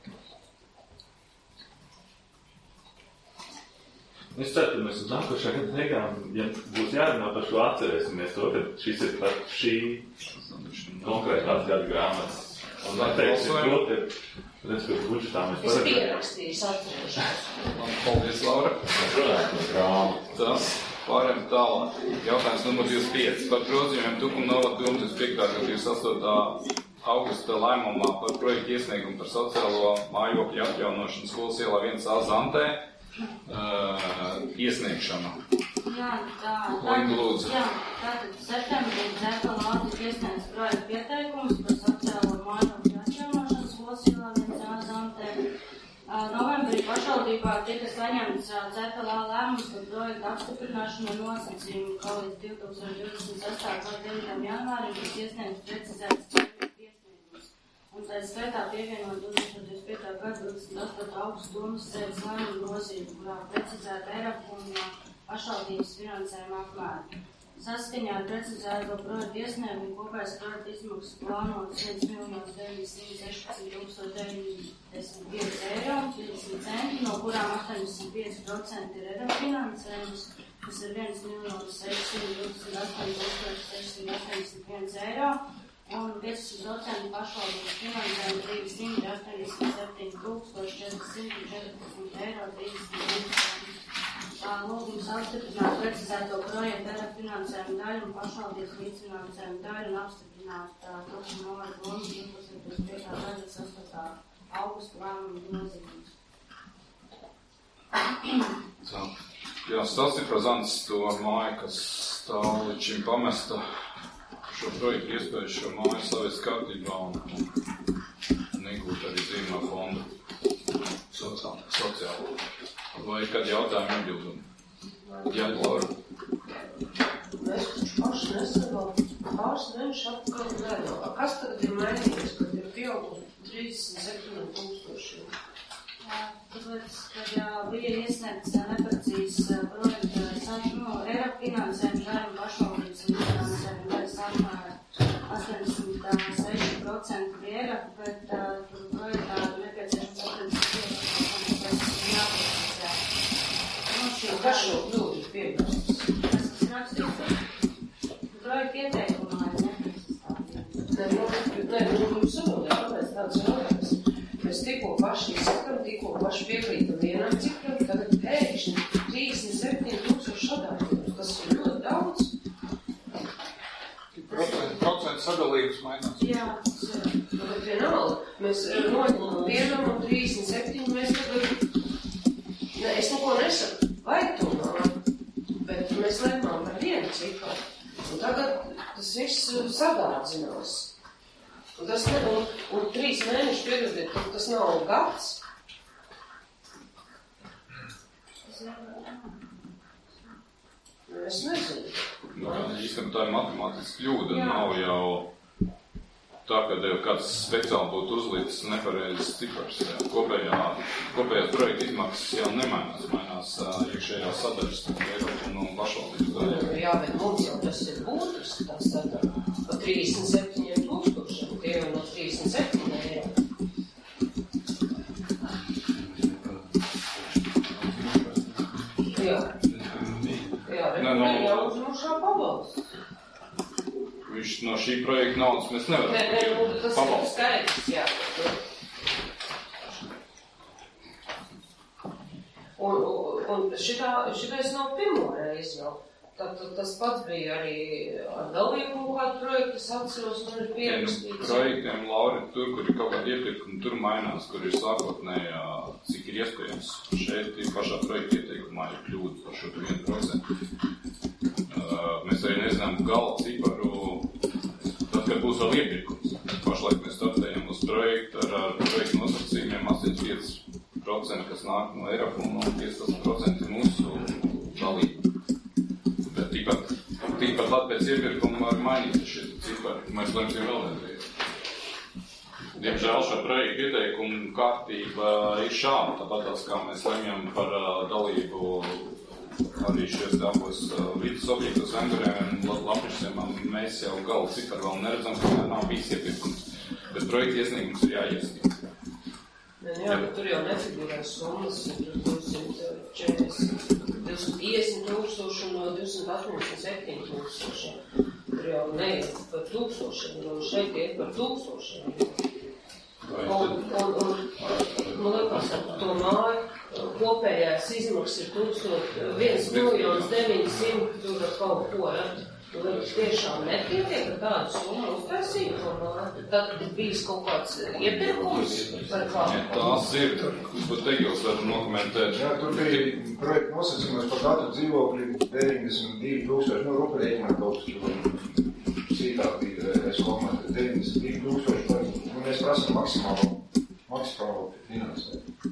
S5: Es ceru, ka mēs uz nākošā gada beigām, ja būs jārunā par šo, atcerēsimies to, ka šis ir par šī konkrētās gada grāmatas. Un man teiks, ir grūti, redz, ka budžetā mēs
S11: paredzējām. Es pierakstīju atcerēšanos.
S1: Paldies, Laura. Tas pārējām tālāk. Jautājums numur divdesmit pieci par grozījumiem Tukuma novada domas divdesmit piekta gada divdesmit astotā augusta lēmumā par projektu iesniegumu par sociālo mājokļu atjaunošanu skolas ielā viens A Zantē. Uh, iesniegšana.
S14: Jā, tā,
S1: Linda, lūdzu.
S14: Jā, tātad septembrī Dzēta Lācis iesniedz projektu pieteikumus par sociālo mājokļu atjaunošanu skolas ielā viens A Zantē. Uh, novembrī pašvaldībā tika saņemts uh, Dzēta Lā lēmums par projektu apstiprināšanu un nosacījumu, kā līdz divi tūkstoši divdesmit sestā gada devītajam janvārim, kas iesniedz precizētas iesniegumus. Un tā skaitā pievienot divi tūkstoši divdesmit piekta gada divdesmit astotā augusta domas sēdes lēmumu grozījumu, kurā precizēta E R A P un pašvaldības finansējuma apmēri. Saskaņā ar precizēto projektu iesniegumu kopējais projektu izmaksas plānotas viens miljonus deviņsimt sešpadsmit tūkstoši deviņdesmit pieci eiro un piecdesmit centi, no kurām astoņdesmit pieci procenti ir E R A P finansējums, kas ir viens miljonus sešsimt divdesmit astoņi tūkstoši sešsimt astoņdesmit viens eiro. Un piecdesmit procenti pašvaldības finansējuma trīssimt astoņdesmit septiņi tūkstoši četrsimt četrdesmit eiro trīsdesmit centi. Lūgums apstiprināt precizēto projektu E R A P finansējumu daļu un pašvaldības līdzfinansējumu daļu un apstiprināt Tukuma novada domas divdesmit piekta gada divdesmit astotā augusta lēmumu grozījumus.
S1: Jā, stāsti par Zantes to māju, kas stāv līdz šim pamesta. Šo projektu iespēju šo māju savest kārtībā un, un iegūt arī zīmā fondu sociālo. Vai kad jautājumi atbildumi? Jā, Laura.
S11: Mēs taču paši nesavam pāris mēnešu apkārt gadu. Kas tagad ir mainījies, kad ir pieaugusi trīsdesmit septiņi tūkstoši?
S14: Tāpēc, kad jā, bija iesniegts neprecīzs projekta no E R A P finansējuma daļu pašvaldības līdzfinansējuma daļas apmēra astoņdesmit seši procenti bija E R A P, bet tur projektā nepieciešams astoņdesmit pieci procenti jāprecizē.
S11: Kas šo kļūdu pieņems?
S14: Tas ir rakstīts. Projekta ieteikumā ir neprecizēts.
S11: Nē, nu, jums savodē, kāpēc tāds jautājums? Mēs tikko paši izsakam, tikko paši piekrītam vienam cikram, tagad pēkšņi trīsdesmit septiņi tūkstoši sadalījums. Tas ir ļoti daudz.
S6: Procentu sadalījums mainās.
S14: Jā, tas ir.
S11: Bet vienalga, mēs noņemam vienam un trīsdesmit septiņi, mēs tagad... Ne, es neko nesaku, vai tu nāk, bet mēs lemām par vienu ciklu. Un tagad tas viss sadādzinās. Un tas ne, un, un trīs mēneši piedodiet, tas nav gads. Es nezinu.
S1: Nu, īstenībā tā ir matemātiska kļūda, jā. Nav jau tā, ka kāds speciāli būtu uzlītis nepareizes cipars. Kopējā, kopējās projekta izmaksas jau nemainās, mainās iekšējā sadaļas un pašvaldības daļā.
S11: Jā, bet mums jau tas ir būtiski, tā sadaļa. Pa trīsdesmit septiņiem tūkstošiem, tie jau no trīsdesmit septiņi eiro.
S1: Ne, no,
S11: jāuzmušā pabalsts.
S1: Viņš no šī projekta naudas mēs nevaram.
S11: Nē, nē, nu, tas
S1: pabalst.
S11: ir skaidrs, jā. Un, un šitā, šitais nav pirmo reizi jau. Tad, tad tas pats bija arī ar dalību kādu projektu, es atceros, man ir pierakstīts.
S1: Projektiem, Lauri, tur, kur ir kaut kādi iepirkumi, tur mainās, kur ir sākotnēji, cik ir iespējams. Šeit ir pašā projekta ieteikumā ir kļūdas par šo vienu procentu. Mēs arī nezinām gala ciparu, tad, kad būs vēl iepirkums. Pašlaik mēs startējam uz projektu ar, ar projektu nosacījumiem astoņdesmit pieci procenti, kas nāk no Eiropas un piecdesmit procenti mūsu dalību. Bet tīpat, tīpat labi pēc iepirkuma var mainīt šie cipari. Mēs lemsim vēl nedrīz. Diemžēl šo projektu ieteikumu kārtība ir šāda, tāpat tās, kā mēs lemjam par uh, dalību arī šies abos uh, vidas objektos venduriem un lapišiem. Mēs jau gala ciparu vēl neredzam, ka nav bijis iepirkums. Bet projekta iesniegums ir jāiesniedz.
S11: Jā, bet tur jau nefigurē summas, tur divsimt četrdesmit, divsimt piecdesmit tūkstoši un divsimt astoņdesmit septiņi tūkstoši. Tur jau neiet par tūkstošiem, un šeit iet par tūkstošiem. Un, un, un, man liekas, to māju kopējās izmaksas ir tūkstot, viens miljons deviņi simti tur ar kaut ko, ja? Tiešām nepietiek, ka tādu summu uztaisīt, un tad ir bijis kaut kāds iepirkums vai kā?
S1: Tās ir, ko Tegils var nokomentēt.
S15: Jā, tur bija projekta nosacījumos par katru dzīvokļu deviņdesmit divi tūkstoši, nu, rupa rēķinā kaut kas cītāk bija, es komentēju, deviņdesmit divi tūkstoši, un mēs prasam maksimālu, maksimālu finansēt.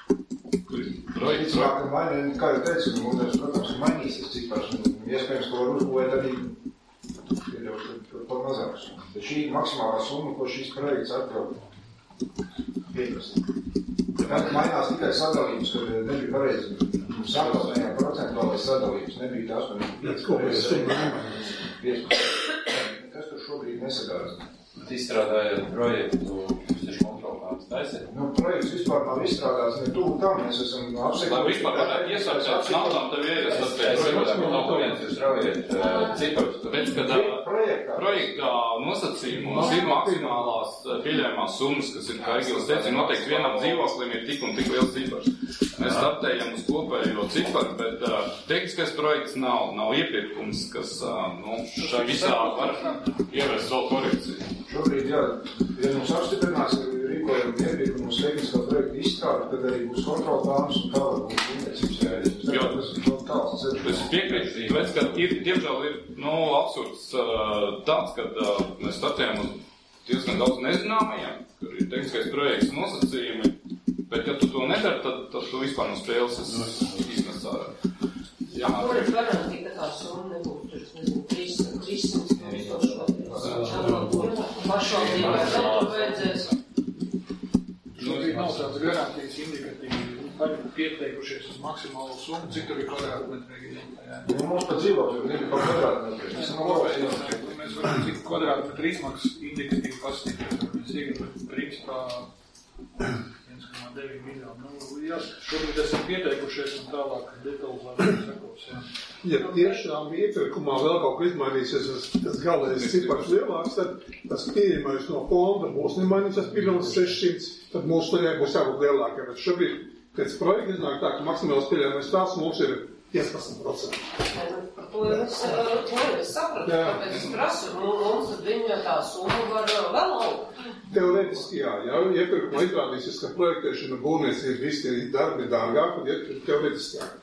S15: Ticamāk, maini, kā jau teicu, mums, protams, ir mainīsies cipars, un iespējams, ko var uzbūvēt arī ir jau pat mazāks. Bet šī maksimālā summa, ko šīs projekts atļauj pieprast. Tad mainās tikai sadalības, kad nebija pareizi. Sākotnējā procentuālais sadalības nebija tās, un piecpadsmit. Kas tur šobrīd nesagādās?
S16: Izstrādājot projektu, kas ir kontrolēts taisēt?
S15: Nu, projekts vispār nav izstrādāts, ne tuvu tam, mēs esam apsekot.
S1: Lai vispār varētu iesākt, nav tam tev ieiesāt pēc
S16: projektā, no kurienes jūs raujiet ciparus.
S1: Tāpēc, kad projektā nosacījumos ir maksimālās pieļaujamās summas, kas ir, kā Egils teica, noteikti vienam dzīvoklim ir tik un tik liels cipars. Mēs startējam uz kopējo ciparu, bet uh, tehniskais projekts nav, nav iepirkums, kas uh, nu, šai visā var ievērst vēl korekciju.
S15: Šobrīd, jā, ja mums apstiprinās rīkojam iepirkumu uz tehniskā projekta izstrādi, tad arī būs kontrola plāns un tālāk būs indeksis jārīdz.
S1: Jo, es piekrītu, tāpēc, ka ir, diemžēl ir, nu, absurds uh, tāds, kad uh, mēs startējam uz diezgan daudz nezināmajiem, kur ir tehniskais projekts nosacījumi, bet, ja tu to nedari, tad, tad tu vispār no spēles iznes ārā.
S11: Jā, kur ir garantija, ka tā summa nebūtu tur, es nezinu, trīssimt tūkstoši pašvaldībai vēl to vajadzēs.
S6: Šobrīd nav tāds garantijas indikatīvi. Arī pieteikušies uz maksimālo summu, cik tur ir kvadrātmetri.
S15: Nu, mums pa dzīvokļu gribi pa kvadrātmetri.
S6: Mēs varam cik kvadrātmetri izmaksas indikatīvi pasniegt. Mēs iegādājam principā viens komā deviņi miljoni. Nu, jā, šobrīd esam pieteikušies un tālāk detalizēti sekos. Jā.
S8: Ja tiešām iepirkumā vēl kaut ko izmainīsies, tas galējais cipars lielāks, tad tas pieejamais no fonda būs nemainīsies miljons sešsimts, tad mūsu tajā būs jābūt lielākiem. Bet šobrīd, pēc projekta iznāk tā, ka maksimāls pieejamais tās mums ir piecpadsmit procenti.
S11: To es, to es sapratu, kāpēc es prasu, mums tad viņa tā summa var vēl augt.
S8: Teorētiski jā, ja iepirkumā izrādīsies, ka projektēšana būvniecība visi darbi dārgāk, tad ir teorētiski jā.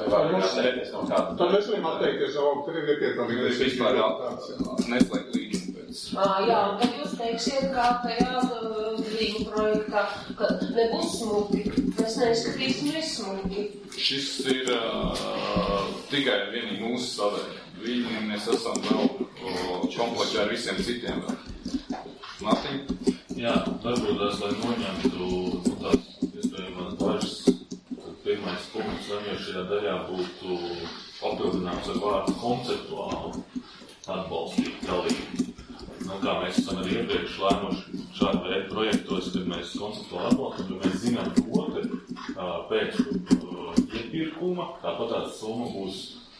S8: Tad mēs varam atteikties jau augt, arī nepietālīgi.
S1: Mēs vispār neslēgt līgumu pēc.
S11: Jā, un tad jūs teiksiet, kā tajā līguma projektā, ka nebūs smuki, mēs neizskatīsim nesmuki.
S1: Šis ir uh, tikai vienīgi mūsu sadaļa. Viņi mēs esam vēl komplektā ar visiem citiem vēl. Mārtiņ?
S5: Jā, varbūt tās, lai noņemtu nu, tās iespējamās bažas, tad pirmais punkts, lai jau šajā daļā būtu papildināts ar vārdu konceptuāli atbalstīt dalību. Nu, kā mēs esam arī iepriekš lēmuši šādu veidu projektos, kad mēs konceptuāli atbalstam, jo mēs zinām to, ka pēc iepirkuma tāpat tās summa būs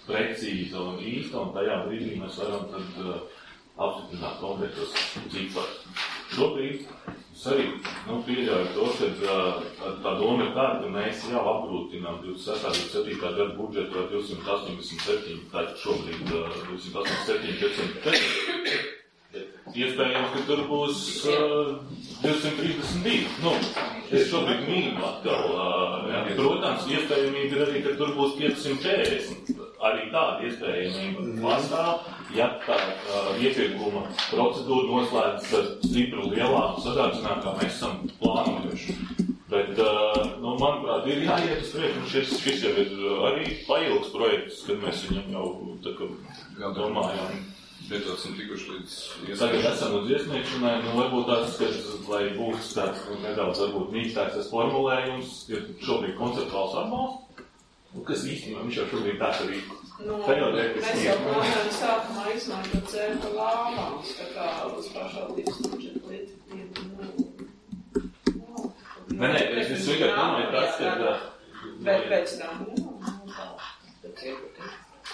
S5: precīza un īsta, un tajā brīdī mēs varam tad uh, apstiprināt konkrētos ciparus. Šobrīd es arī nu, pieļauju to, ka uh, tā doma ir tāda, ka mēs jau apgrūtinām divdesmit sestā un divdesmit septītā gada budžetu ar divsimt astoņdesmit septiņi, tātad šobrīd uh, divsimt astoņdesmit septiņi, četrsimt četri. Iespējams, ka tur būs uh, divsimt trīsdesmit divi. Nu, es šobrīd mīnu atkal. Uh, ja, protams, iespējamība ir arī, ka tur būs piecsimt četrdesmit. Arī tāda iespējamība pastāv, ja tā uh, iepirkuma procedūra noslēdz ar stipru lielāku sadārdzinājumu, kā mēs esam plānojuši. Bet, uh, nu, manuprāt, ir jāiet uz priekšu. Šis, šis jau ir arī pailgs projekts, kad mēs viņam jau tā kā domājām.
S1: Bet esam tikuši līdz iesniegšanai.
S5: Tagad esam līdz iesniegšanai, nu varbūt tāds, ka, lai būs tāds nu, nedaudz varbūt mīkstāks tas formulējums, ir šobrīd konceptuāls atbalsts, kas īstenībā viņš jau šobrīd tāds arī
S11: nu, mēs jau plānojam sākumā izmantot cēpa lāmās, tā kā uz pašvaldības budžeta līdzekļiem.
S5: Nē, nē, es visu vienkārši domāju tas, ka...
S11: Bet pēc tam, nu, tā, pēc iepatīt.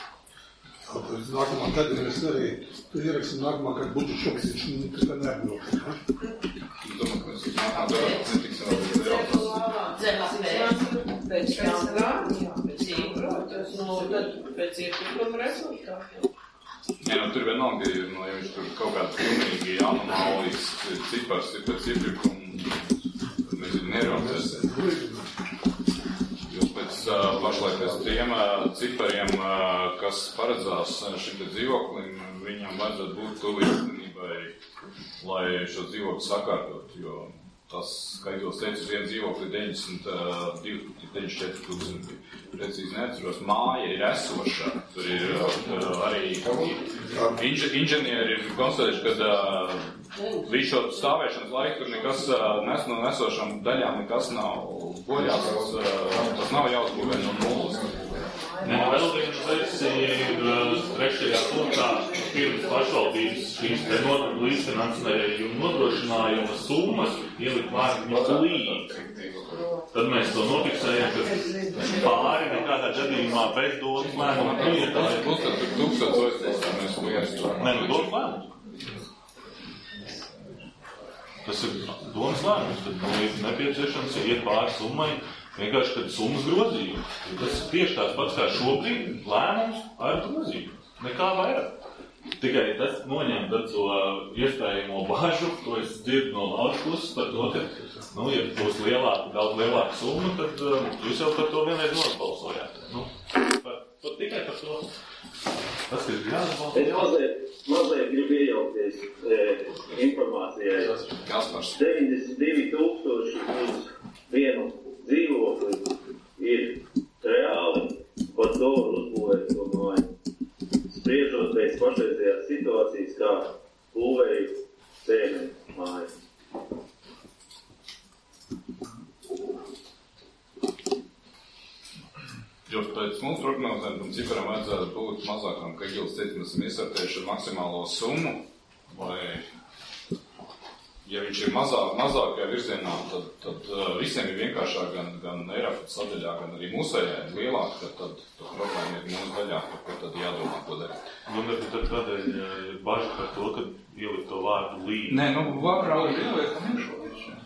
S8: Nākamā gada mēs arī ieraksim nākamā gada budžetu šobrīd, viņš nekā neapņot.
S1: Domāju, ka mēs nākamā gada netiksim vēl līdz jautās.
S11: Zemes pēc. Pēc jaunā, jā, pēc īprotas, nu, tad pēc iepirkuma rezultātiem.
S1: Jā, nu, tur vienalga ir, nu, ja viņš tur kaut kāds pilnīgi anomālijas cipars ir pēc iepirkuma, tad mēs ir nerealizēsim. Pēc uh, pašlaik pēc tiem uh, cipariem, uh, kas paredzās uh, šim te dzīvoklim, viņam vajadzētu būt tūlītenībai, lai šo dzīvokli sakārtot, jo tas skaitos teica uz vienu dzīvokli deviņdesmit divi, deviņdesmit četri tūkstoši. Precīzi neatceros, māja ir esoša. Tur ir uh, arī inž, inženieri ir konstatējuši, ka uh, visu šo stāvēšanas laiku tur nekas uh, nes, no esošām daļām nekas nav bojās. Uh, tas nav jāuzbūvē no nulles.
S5: Nē, vēl viena versija ir trešajā punktā pirms pašvaldības šīs te līdzfinansējuma nodrošinājuma summas ielikt vārdu līdzi. Tad mēs to nofiksējam, ka pāri nekādā gadījumā bez domas lēmuma neietājam.
S1: Plus tad tur tūkstots oistos, mēs liesam.
S5: Nē, nu domas lēmums. Tas ir domas lēmums, tad nu, ir nepieciešams iet pāri summai. Vienkārši, kad summas grozījumu. Tas ir tieši tāds pats kā šobrīd lēmums ar grozījumu. Nekā vairāk. Tikai tas noņem tad to iespējamo bažu, ko es dzirdu no laudas puses par to, ka, nu, ja būs lielāka, daudz lielāka summa, tad uh, jūs jau par to vienreiz nobalsojāt. Nu, par, par, tikai par to. Tas, kas ir jāatbalsta.
S17: Es mazliet, mazliet gribu iejaukties e, informācijai.
S1: Kaspars.
S17: deviņdesmit divi tūkstoši uz vienu dzīvokli ir reāli par to uzbūvēt to māju. Spriežot pēc pašreizējās situācijas, kā būvēja sēmeni māju.
S1: Jo pēc mūsu prognozēm tam ciparam vajadzētu būt mazākam, ka Igils teica, mēs esam iesartējuši ar maksimālo summu, vai ja viņš ir mazāk, mazākajā virzienā, tad, tad uh, visiem ir vienkāršāk gan, gan Eirafas sadaļā, gan arī mūsējā ir lielāk, tad, tad, tad problēma ir mūsu daļā, par ko tad jādomā, ko darīt.
S5: Un tad tādēļ ir baža par to, ka ielikt to vārdu līdzi.
S1: Nē, nu, vārā ir ieliekam iekšā.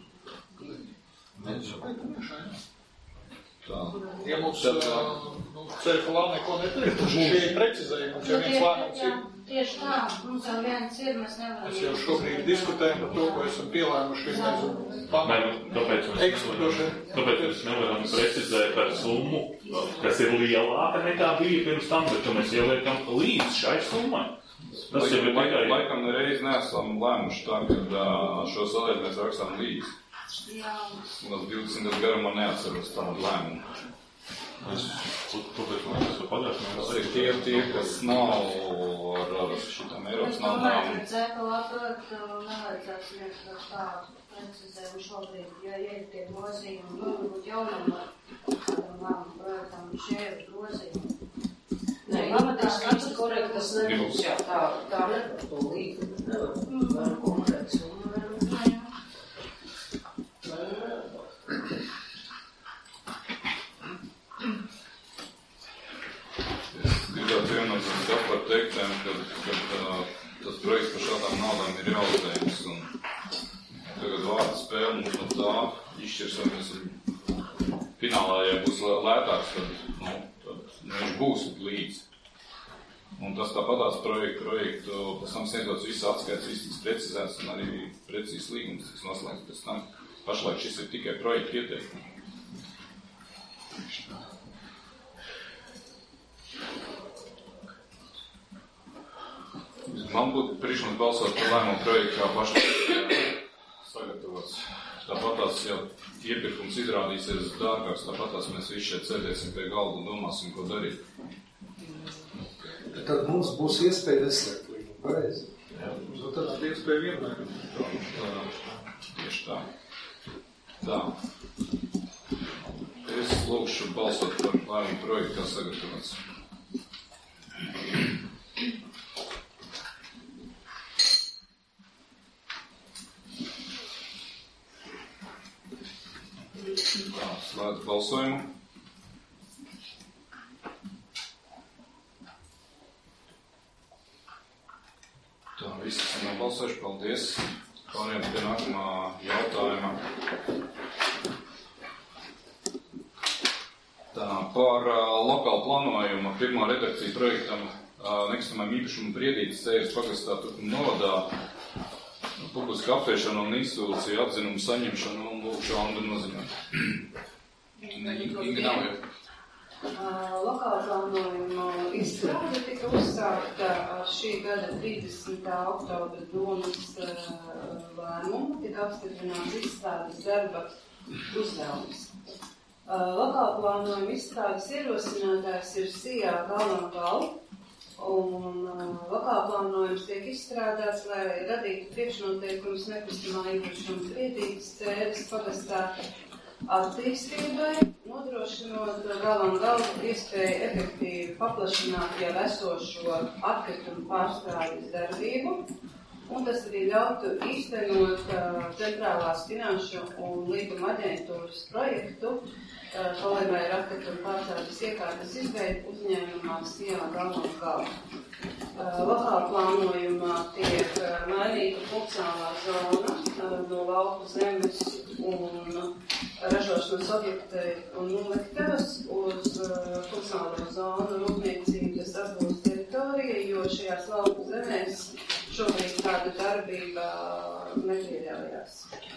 S1: Tā.
S6: Ja mums nu, ceļfalā neko neteikt, tad šie ir precizējumi, ja viens lēmums ir.
S14: Tieši tā, mums jau viens ir, mēs nevaram.
S6: Mēs jau šobrīd diskutējam par to, ko esam pielēmuši, nezinu,
S5: pamatu. Kāpēc mēs, kāpēc mēs nevaram precizēt ar summu, kas ir lielāka nekā bija pirms tam, bet mēs ieliekam līdz šai summai? Tas jau ir tikai...
S1: Laikam nereiz neesam lēmuši tā, ka šo sadaļu mēs rakstām līdz.
S14: Jā.
S1: Mums divdesmit gadu garumā neatceros tādu lēmumu.
S5: Es, tāpēc man tas ir pagājuši.
S1: Tas ir tie, tie, kas nav ar, ar šitām Eiropas naudām.
S14: Es domāju, ka dzēpalā projektu nevajadzētu vienkārši tā precizējumu šobrīd, jo ja ir tie grozījumi, nu, varbūt jaunam ar kādam lēmumu projektam, šie ir grozījumi.
S11: Nē, pamatās kāds korekti, tas nebūs, jā, tā, tā nevar to līgu, nevar konkrēts.
S1: jau par teiktēm, kad, kad uh, tas projekts par šādām naudām ir realizējums. Un tagad vārda spēle mums no tā izšķirs, vai mēs finālā, ja būs lētāks, tad, nu, tad viņš būs līdz. Un tas tāpatās projektu, projektu, pēc tam sniedzot visu atskaits, viss tiks precizēts un arī precīzs līgums tiks noslēgts pēc tam. Pašlaik šis ir tikai projektu ieteikumi. Man būtu priekšlikums balsot par lēmumu projektu, kā pašlaik sagatavots. Tāpatās, ja iepirkums izrādīsies dārgāks, tāpatās mēs visi šeit sēdēsim pie galda un domāsim, ko darīt.
S13: Tad mums būs iespēja neslēgt līgumu, pareizi?
S1: Jā.
S6: Nu, tad ir iespēja vienmēr.
S1: Tā, tieši tā. Tā. Es lūkšu balsot par lēmumu projektu, kā sagatavots. Tā, slēdz balsojumu. Tā, visi esam nobalsojuši, paldies. Pārējām pie nākamā jautājuma. Tā, par uh, lokālu plānojumu pirmo redakciju projektam uh, nekustamajam īpašumu Briedītes Cējas pagastā Turkuma novadā, publiska apspriešana un institūciju atzinumu saņemšanu un lūkšu Andu noziņot. Ne, Inga nav jau.
S18: Lokāla plānojuma izstrāde tika uzsākta ar šī gada trīsdesmitā oktobra domas lēmumu, tika apstiprināts izstrādes darba uzdevums. Lokāla plānojuma izstrādes ierosinātājs ir Sijā Galvongal, un lokāla plānojums tiek izstrādāts, lai radītu priekšnoteikumus nekustamā īpašuma Briedītes Cējas pagastā attīstībai, nodrošinot galam galvu iespēju efektīvi paplašināt jau esošo atkritumu pārstrādes darbību, un tas arī ļautu īstenot uh, centrālās finanšu un līguma aģentūras projektu uh, polimēra ar atkritumu pārstrādes iekārtas izveidu uzņēmumā Sijā Galvon galvu. Uh, lokāla plānojumā tiek uh, mainīta funkcionālā zona uh, no lauku zemes un ražošanas objekti un noliktavas uz uh, funkcionālo zonu rūpniecības atgūst teritorija, jo šajās lauku zemēs šobrīd tāda darbība nepieļaujās.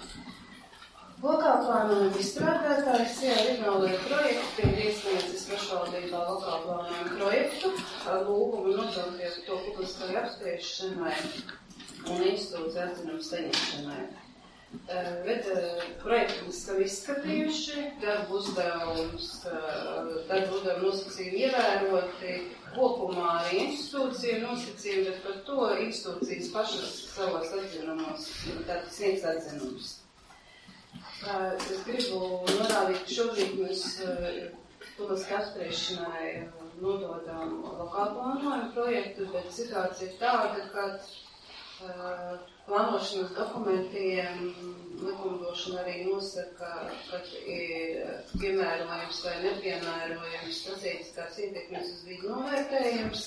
S18: Lokāla plānojuma izstrādātājs Sijā reģionālajie projekti ir iesniedzis pašvaldībā lokāla plānojuma projektu ar lūgumu nodot to publiskai apspriešanai un institūciju atzinumu saņemšanai. Bet projektu esam izskatījuši, darbu uzdevums, darbu uzdevumu nosacījumi ievēroti, kopumā arī institūcija nosacījumi, bet par to institūcijas pašas savos atzinumos, tātad sniegs atzinumus. Es gribu norādīt, ka šobrīd mēs publiskai apspriešanai nododām lokālu plānojumu projektu, bet situācija ir tāda, ka uh, plānošanas dokumentiem likumdošana arī nosaka, ka ir piemērojams vai nepiemērojams strateģiskās ietekmes uz vidu novērtējums.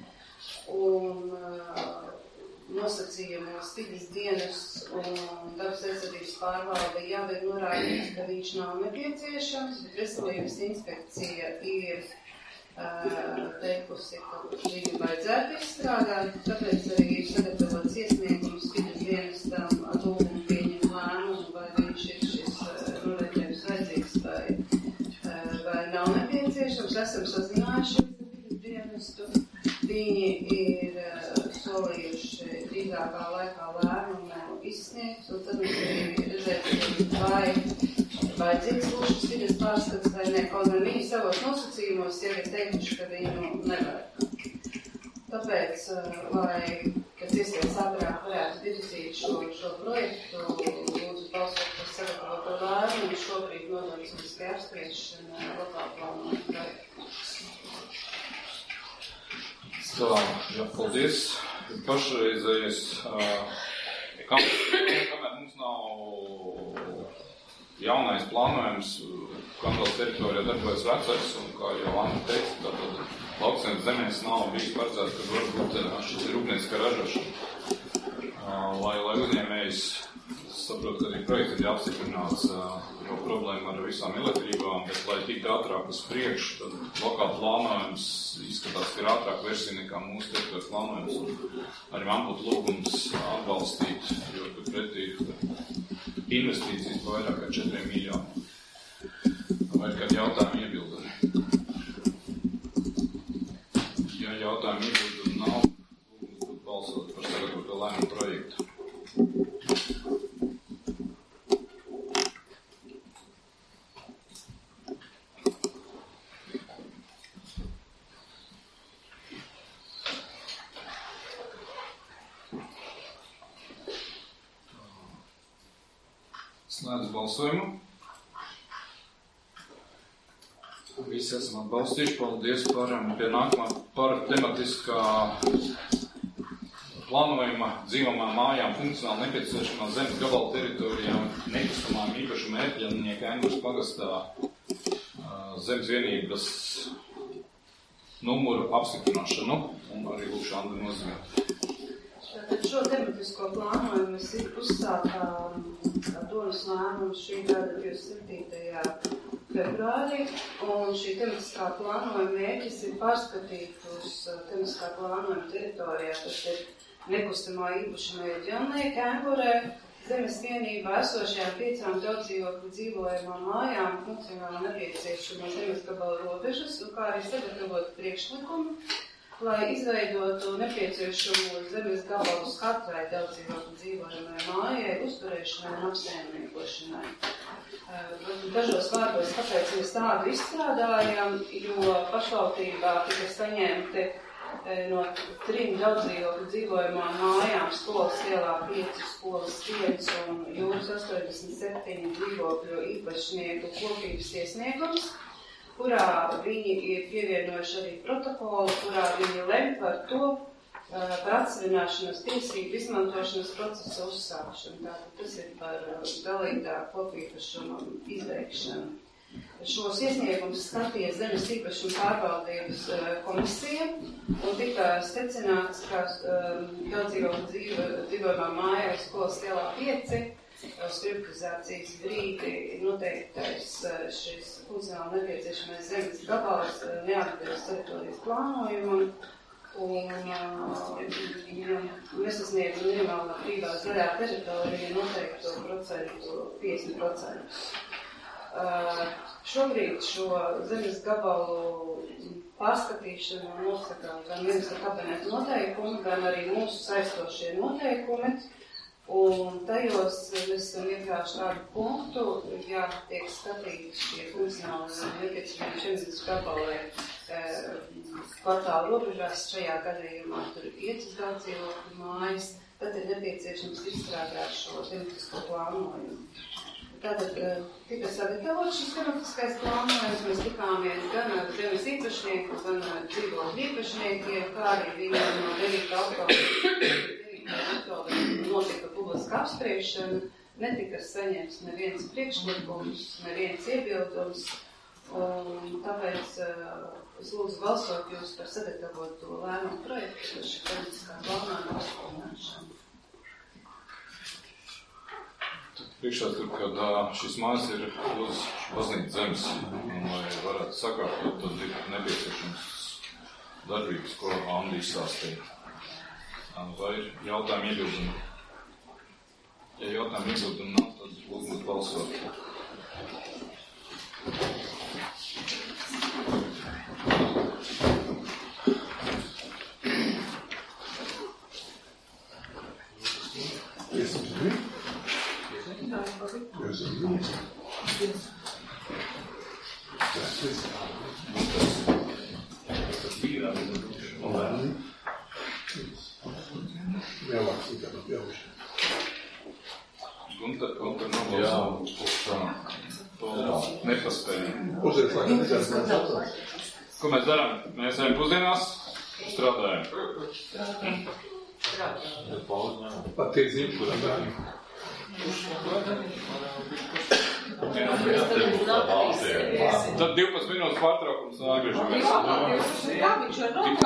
S18: Un uh, nosacījumos vides dienas un dabas aizsardzības pārvalde jau ir norādīts, ka viņš nav nepieciešams, bet veselības inspekcija ir uh, teikusi, ka viņu vajadzētu izstrādāt, tāpēc arī ir sagatavots iesniegums vides dienestam ar lūgumu pieņemt lēmumu, vai viņš ir šis uh, novērtējums vajadzīgs vai, uh, vai nav nepieciešams. Esam sazinājuši vides dienestu. Viņi ir uh, solījuši drīzākā laikā lēmumu izsniegt, un tad mēs arī redzēsim, vai vajadzīgs lūk šis vides pārskats vai ne. Kaut gan viņi savos nosacījumos jau ir teikuši, ka viņu nevar. Tāpēc, lai, kad iespējams ātrāk varētu virzīt šo, šo projektu, lūdzu balsot par sagatavoto lēmumu, un šobrīd nododas publiskai apspriešana lokāla plānojuma projektu.
S1: Tā, jā, paldies. Pašreizējais, kamēr mums nav jaunais plānojums, Kandals teritorijā darbojas vecais, un kā jau Anna teica, tātad lauksaimniecības zemēs nav bijis paredzēts, ka varbūt šis ir rūpnieciskā ražošana. Lai, lai uzņēmējs saprot, ka arī projekts ir jāapstiprināts, jo problēma ar visām elektrībām, bet lai tiktu ātrāk uz priekšu, tad lokāli plānojums izskatās, ka ir ātrāk versija nekā mūsu teritorijas plānojums. Un arī man būtu lūgums atbalstīt, jo tur pretī investīcijas vairāk kā četriem miljoniem. Vai ir kādi jautājumi iebildumi? Ja jautājumi iebildumi nav, lūgums būtu balsot par sagatavoto lēmumu projektu. Slēdz balsojumu. Visi esam atbalstījuši. Paldies par pie nākamā par tematiskā plānojuma dzīvamām mājām funkcionāli nepieciešamā zemes gabala teritorijām nekustamām īpašu mērķinieku Engurs pagastā zemes vienības numuru apstiprināšanu un arī lūkšu Andu nozīmēt.
S18: Tātad šo tematisko plānojumu mēs uzsākām domas lēmumu šī gada divdesmit septītajā februārī, un šī tematiskā plānojuma mērķis ir pārskatīt uz tematiskā plānojuma teritorijā, tas ir nekustamā īpašumā ģelnieka Engurē, zemes vienībā esošajām piecām daudzdzīvokļu dzīvojamām mājām funkcionāli nepieciešamo zemes gabalu robežas, un kā arī sagatavot priekšlikumu, lai izveidotu nepieciešamo zemes gabalus katrai daudzdzīvokļu dzīvojamai mājai, uzturēšanai un apsaimniekošanai. Dažos vārdos, kāpēc mēs tādu izstrādājam, jo pašvaldībā tika saņemti no trim daudzdzīvokļu dzīvojamām mājām skolas ielā pieci, skolas viens un jūras astoņdesmit septiņi dzīvokļu īpašnieku kopības iesniegums, kurā viņi ir pievienojuši arī protokolu, kurā viņi lem par to, par atsevināšanas tiesību izmantošanas procesa uzsākšanu. Tātad tas ir par dalītā kopīpašuma izveikšanu. Šos iesniegumus skatīja zemes īpašuma pārvaldības komisija un tika secināts, ka daudzdzīvokļu dzīvojamā mājā skolas ielā pieci uz privatizācijas brīdi noteiktais šis funkcionāli nepieciešamais zemes gabals neatbilst teritorijas plānojumam un nesasniedz minimālā brīvā zaļā teritorija noteikto procentu piecdesmit procenti. Šobrīd šo zemes gabalu pārskatīšanu nosaka gan ministra kabineta noteikumi, gan arī mūsu saistošie noteikumi. Un tajos mēs esam iekļāvuši tādu punktu, ja tiek skatīti šie funkcionāli nepieciešami zemes gabalai kvartāla robežās, šajā gadījumā tur ir piecas daudzdzīvokļu mājas, tad ir nepieciešams izstrādāt šo tematisko plānojumu. Tātad tika sagatavots šis tematiskais plānojums, mēs tikāmies gan ar zemes īpašnieku, gan ar dzīvokļu īpašniekiem, kā arī viņiem no devītā oktobra notika publiska apspriešana, netika saņemts neviens priekšlikums, neviens iebildums, un tāpēc es lūdzu balsot jūs par sagatavotu lēmumu projektu par šī tematiskā plānojuma apstiprināšanu.
S1: Priekšā tur, kad šis mājas ir uz baznīcas zemes, un lai varētu sakārtot, tad ir nepieciešams darbības, ko Andi izstāstīja. Vai ir jautājumi iebildumi? Ja jautājumi iebildumi nav, tad lūdzu balsot. Gunter, Gunter nobalsā. Nepaspēja. Ko mēs darām? Mēs ejam pusdienās, strādājam.
S8: Patiesība, kurā
S1: Tad divpadsmit minūtes pārtraukums un atgriežamies.
S4: Jā, viņš var